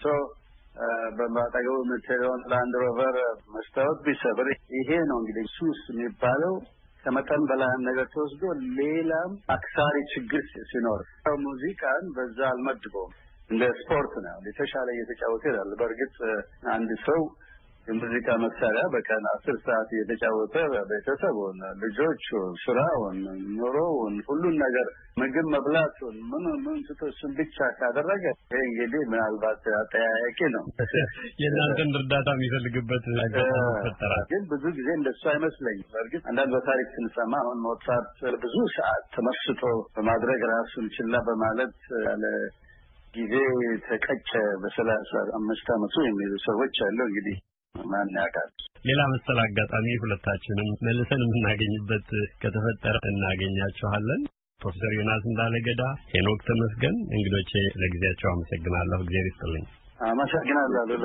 በማጠገቡ የምትሄደውን ላንድ ሮቨር መስታወት ቢሰብር ይሄ ነው እንግዲህ ሱስ የሚባለው። ከመጠን በላይ ነገር ተወስዶ ሌላም አክሳሪ ችግር ሲኖር ሙዚቃን በዛ አልመድበውም። እንደ ስፖርት ነው የተሻለ እየተጫወተ ይላል። በእርግጥ አንድ ሰው የሙዚቃ መሳሪያ በቀን 10 ሰዓት እየተጫወተ ቤተሰቡን፣ ልጆቹን፣ ስራውን፣ ኑሮውን፣ ሁሉን ነገር ምግብ መብላቱን ምን እሱን ብቻ ካደረገ ይሄ እንግዲህ ምናልባት አጠያያቂ ነው። የእናንተን እርዳታ የሚፈልግበት አጋጣሚ ይፈጠራል። ግን ብዙ ጊዜ እንደሱ አይመስለኝም። በእርግጥ አንዳንድ በታሪክ ስንሰማ አሁን ሞዛርት ብዙ ሰዓት ተመስጦ በማድረግ ራሱን ችላ በማለት ያለ ጊዜ ተቀጨ በ35 ዓመቱ የሚሉ ሰዎች አሉ። እንግዲህ ማን ያውቃል? ሌላ መሰል አጋጣሚ ሁለታችንም መልሰን የምናገኝበት ከተፈጠረ እናገኛችኋለን። ፕሮፌሰር ዮናስ እንዳለገዳ፣ ሄኖክ ተመስገን እንግዶቼ ለጊዜያቸው አመሰግናለሁ። እግዚአብሔር ይስጥልኝ።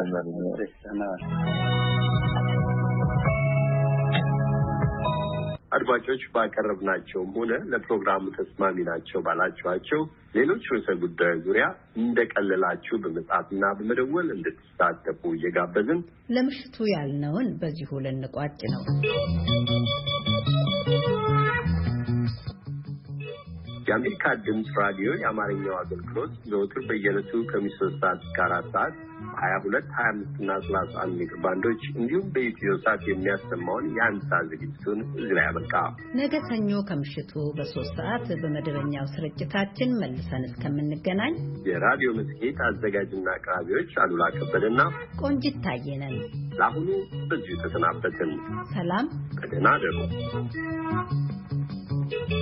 አመሰግናለሁ። አድማጮች ባቀረብናቸውም ሆነ ለፕሮግራሙ ተስማሚ ናቸው ባላችኋቸው ሌሎች ርዕሰ ጉዳዮች ዙሪያ እንደቀለላችሁ በመጻፍና በመደወል እንድትሳተፉ እየጋበዝን ለምሽቱ ያልነውን በዚሁ ልንቋጭ ነው። የአሜሪካ ድምፅ ራዲዮ የአማርኛው አገልግሎት ዘወትር በየዕለቱ ከምሽቱ 3 ሰዓት እስከ 4 ሰዓት 22፣ 25 እና 31 ሜትር ባንዶች እንዲሁም በኢትዮ ሳት የሚያሰማውን የአንድ ሰዓት ዝግጅቱን እዚህ ላይ ያበቃ። ነገ ሰኞ ከምሽቱ በ3 ሰዓት በመደበኛው ስርጭታችን መልሰን እስከምንገናኝ የራዲዮ መጽሔት አዘጋጅና አቅራቢዎች አሉላ ከበደና ቆንጂት ታየ ነን። ለአሁኑ በዚሁ ተሰናበትን። ሰላም፣ በደህና እደሩ።